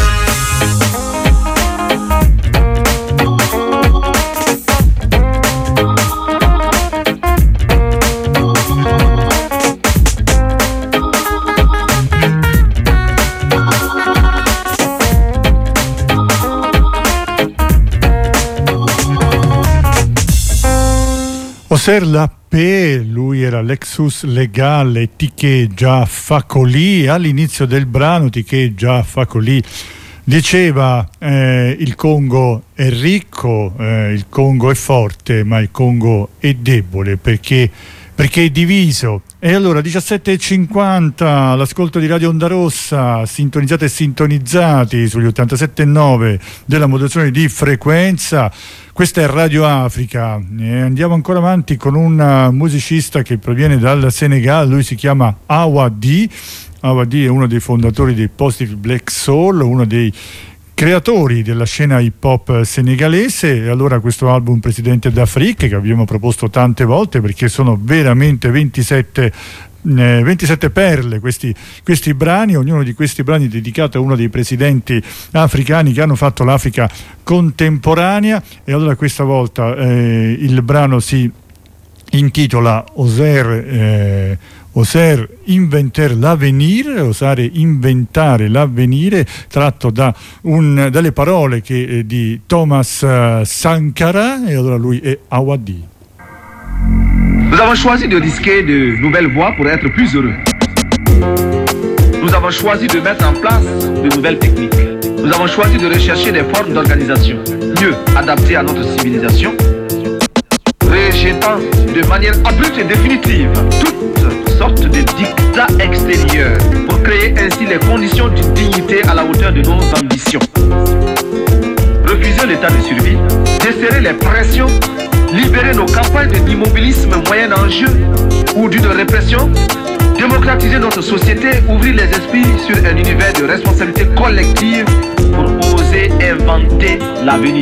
Oser la paix, lui era Lexus Legal e Tiké Jah Fakoly. All'inizio del brano Tiké Jah Fakoly diceva il Congo è ricco, il Congo è forte, ma il Congo è debole perché è diviso. E allora 17:50 l'ascolto di Radio Onda Rossa, sintonizzate e sintonizzati sugli 87.9 della modulazione di frequenza. Questa è Radio Africa e andiamo ancora avanti con un musicista che proviene dal Senegal. Lui si chiama Awadi. Awadi è uno dei fondatori dei Positive Black Soul, uno dei creatori della scena hip hop senegalese. E allora questo album Presidente d'Afrique, che abbiamo proposto tante volte perché sono veramente 27 27 perle questi brani, ognuno di questi brani dedicato a uno dei presidenti africani che hanno fatto l'Africa contemporanea. E allora questa volta il brano si intitola Oser inventer l'avenir, osare inventare l'avvenire, tratto dalle parole di Thomas Sankara, e allora lui è Awadi. Nous avons choisi de risquer de nouvelles voies pour être plus heureux. Nous avons choisi de mettre en place de nouvelles techniques. Nous avons choisi de rechercher des formes d'organisation mieux adaptées à notre civilisation, rejetant de manière abrupte et définitive toutes sortes de dictats extérieurs pour créer ainsi les conditions d'une dignité à la hauteur de nos ambitions. Refuser l'état de survie, desserrer les pressions, libérer nos campagnes d'immobilisme moyen enjeu ou d'une répression, démocratiser notre société, ouvrir les esprits sur un univers de responsabilité collective pour oser inventer l'avenir.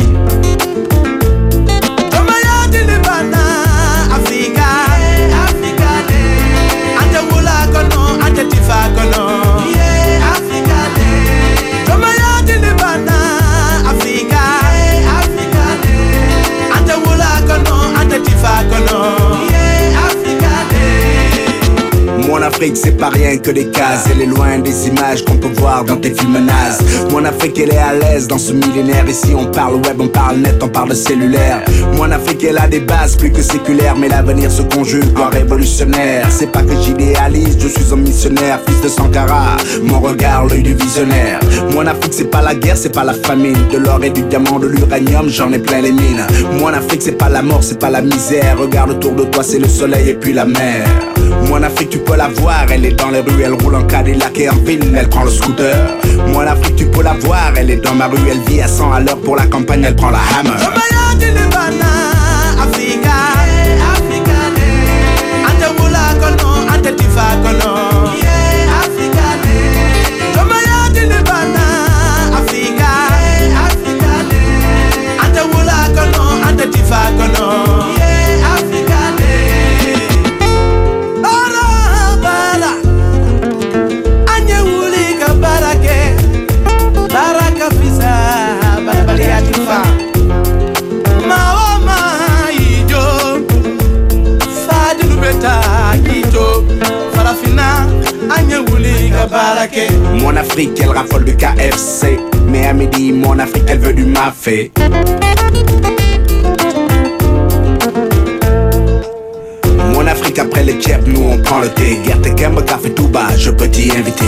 Mon Afrique c'est pas rien que des cases, elle est loin des images qu'on peut voir dans tes films nazes. Mon Afrique elle est à l'aise dans ce millénaire. Ici on parle web, on parle net, on parle cellulaire. Mon Afrique elle a des bases plus que séculaires, mais l'avenir se conjugue en révolutionnaire. C'est pas que j'idéalise, je suis un missionnaire, fils de Sankara, mon regard l'œil du visionnaire. Mon Afrique c'est pas la guerre, c'est pas la famine, de l'or et du diamant, de l'uranium, j'en ai plein les mines. Mon Afrique c'est pas la mort, c'est pas la misère, regarde autour de toi c'est le soleil et puis la mer. Mon Afrique tu peux la voir, elle est dans les rues, elle roule en Cadillac et en ville, elle prend le scooter. Mon Afrique tu peux la voir, elle est dans ma rue, elle vit à 100 à l'heure pour la campagne, elle prend la hammer. Mon Afrique elle raffole de KFC, mais à midi mon Afrique elle veut du mafé. Mon Afrique après les tchèps nous on prend le thé. Gerte Kembe café tout bas, je peux t'y inviter.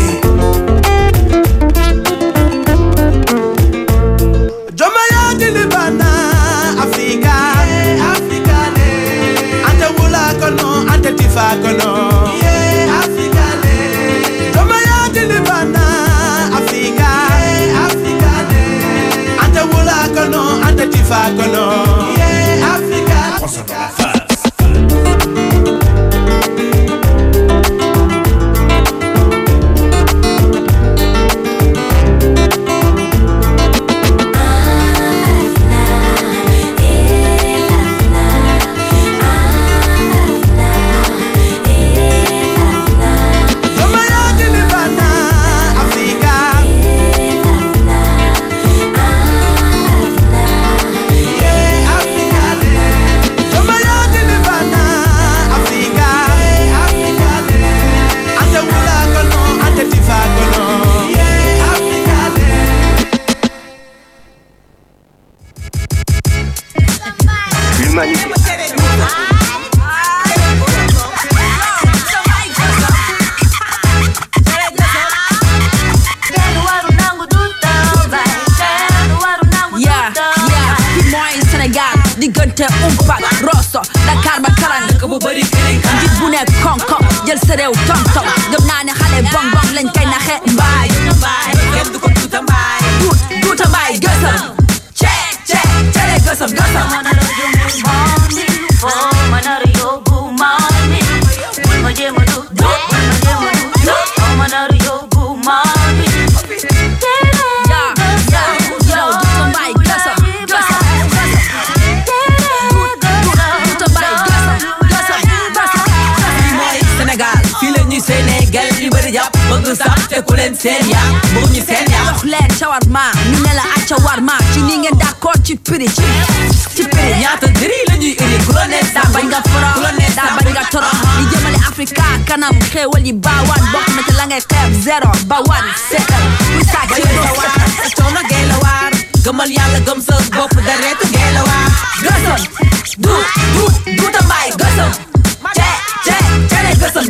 bëgg sax te ku leen seen yaa bëgg ñu seen yaa jox leen shawarma ñu ne la ak shawarma ci ni ngeen d'accord ci prix ci prix ñaata diri la ñuy iri ku la ne daa bañ nga foro daa bañ nga toro li jëmale Afrika kanam xéewal yi baawaan bokk na ci la ngay xeeb zéro ba wan seetal ku sàcc sa waar coono gay la waar gëmal yàlla gëm sa bopp dareetu gay la waar gësëm du tambaay gësëm cere gësëm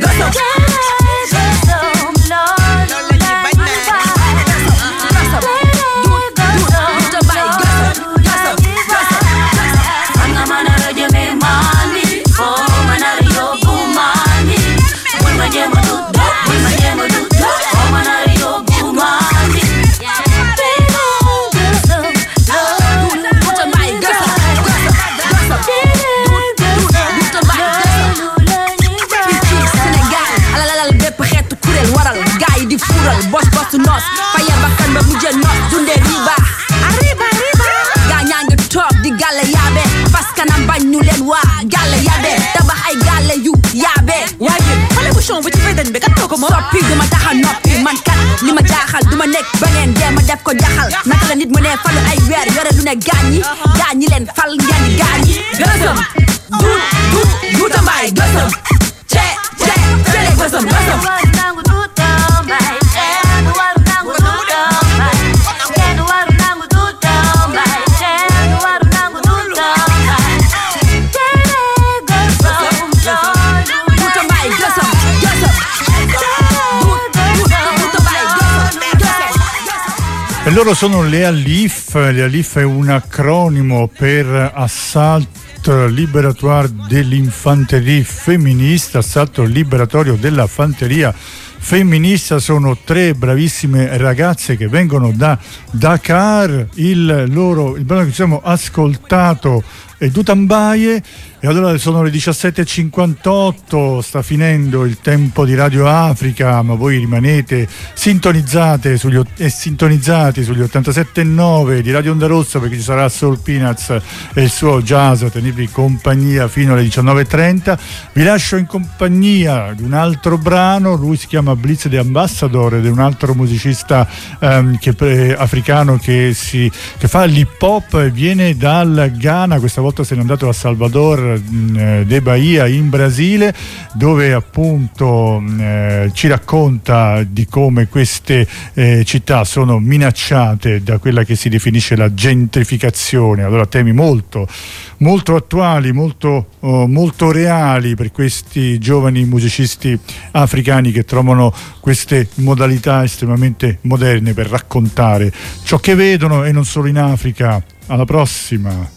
bos bosu nos faye bakkan ba mujjee nos dundee riba gaa ñaa ngi toog di gàlle yaabe parce que nam bañ ñu leen waa gàlle yaabe tabax ay gàlle yu yaabe waaye xale bu chon bu ci fay dañ be kat ko mo soppi du ma taxa noppi man kat li ma jaaxal du ma nekk beneen dee ma def ko jaxal naka la nit mu ne falu ay weer yore lu ne gaañi leen fal ngeen di gaañi gësëm du tambaay gësëm cere gësëm E loro sono le Alif. Le Alif è un acronimo per Assalto Liberatoire de l'Infanterie Féministe, assalto liberatorio della fanteria femminista. Sono tre bravissime ragazze che vengono da Dakar. Il brano che ci siamo ascoltato è Dutambaye. E allora sono le 17:58, sta finendo il tempo di Radio Africa, ma voi rimanete sintonizzati sugli 87.9 di Radio Onda Rossa, perché ci sarà Soul Peanuts e il suo jazz a tenervi compagnia fino alle 19:30. Vi lascio in compagnia di un altro brano, lui si chiama Blitz the Ambassador ed è un altro musicista africano che fa l'hip hop e viene dal Ghana. Questa volta se n'è andato a Salvador de Bahia in Brasile, dove appunto ci racconta di come queste città sono minacciate da quella che si definisce la gentrificazione. Allora, temi molto attuali, molto reali per questi giovani musicisti africani che trovano queste modalità estremamente moderne per raccontare ciò che vedono, e non solo in Africa. Alla prossima.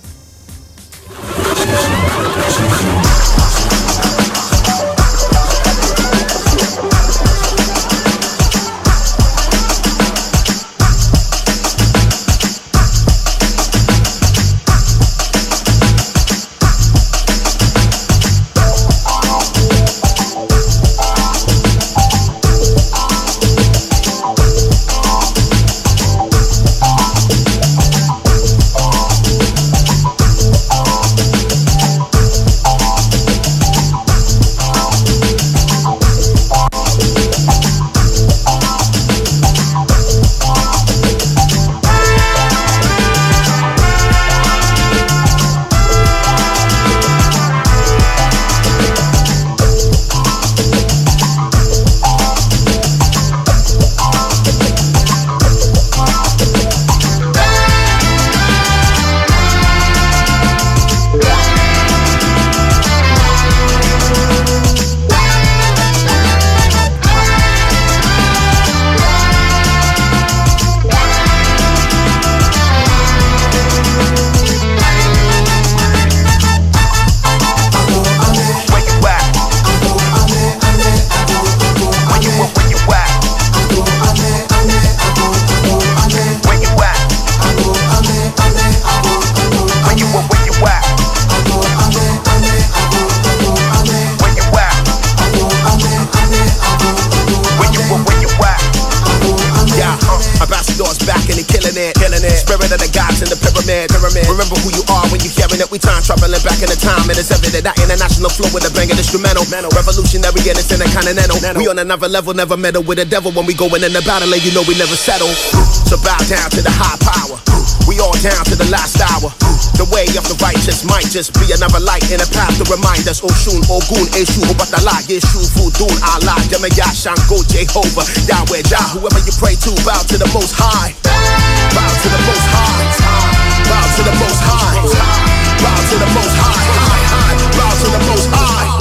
remember who you are when you hearing it. We time traveling back in the time, and it's evident that international flow with a banging instrumental. Revolutionary and it's intercontinental. We on another level, never meddle with the devil when we going in the battle, and you know we never settle. So bow down to the high power. We all down to the last hour. The way of the righteous might just be another light in a path to remind us. Oshun, Ogun, Eshu, Obatala, Yeshu, Vudun, Allah, Demaya, Shango, Jehovah, Yahweh, Jah. Whoever you pray to, bow to the Most High. Bow to the Most High. Bow to the Most High. Bow to the Most High. Bow to the Most High.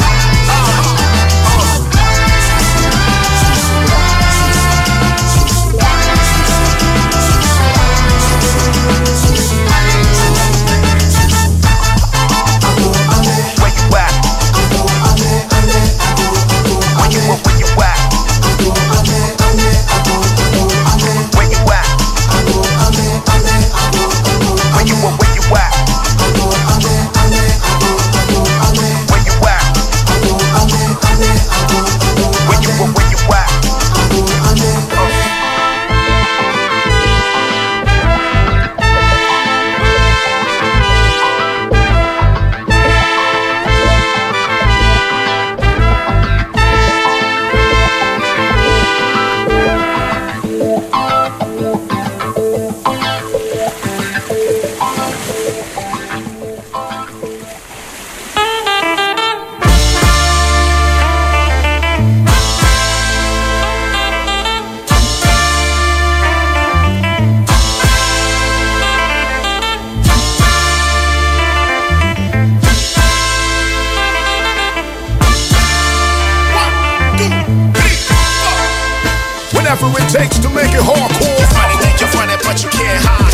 Whatever it takes to make it hardcore. Funny, think you're funny, but you can't hide.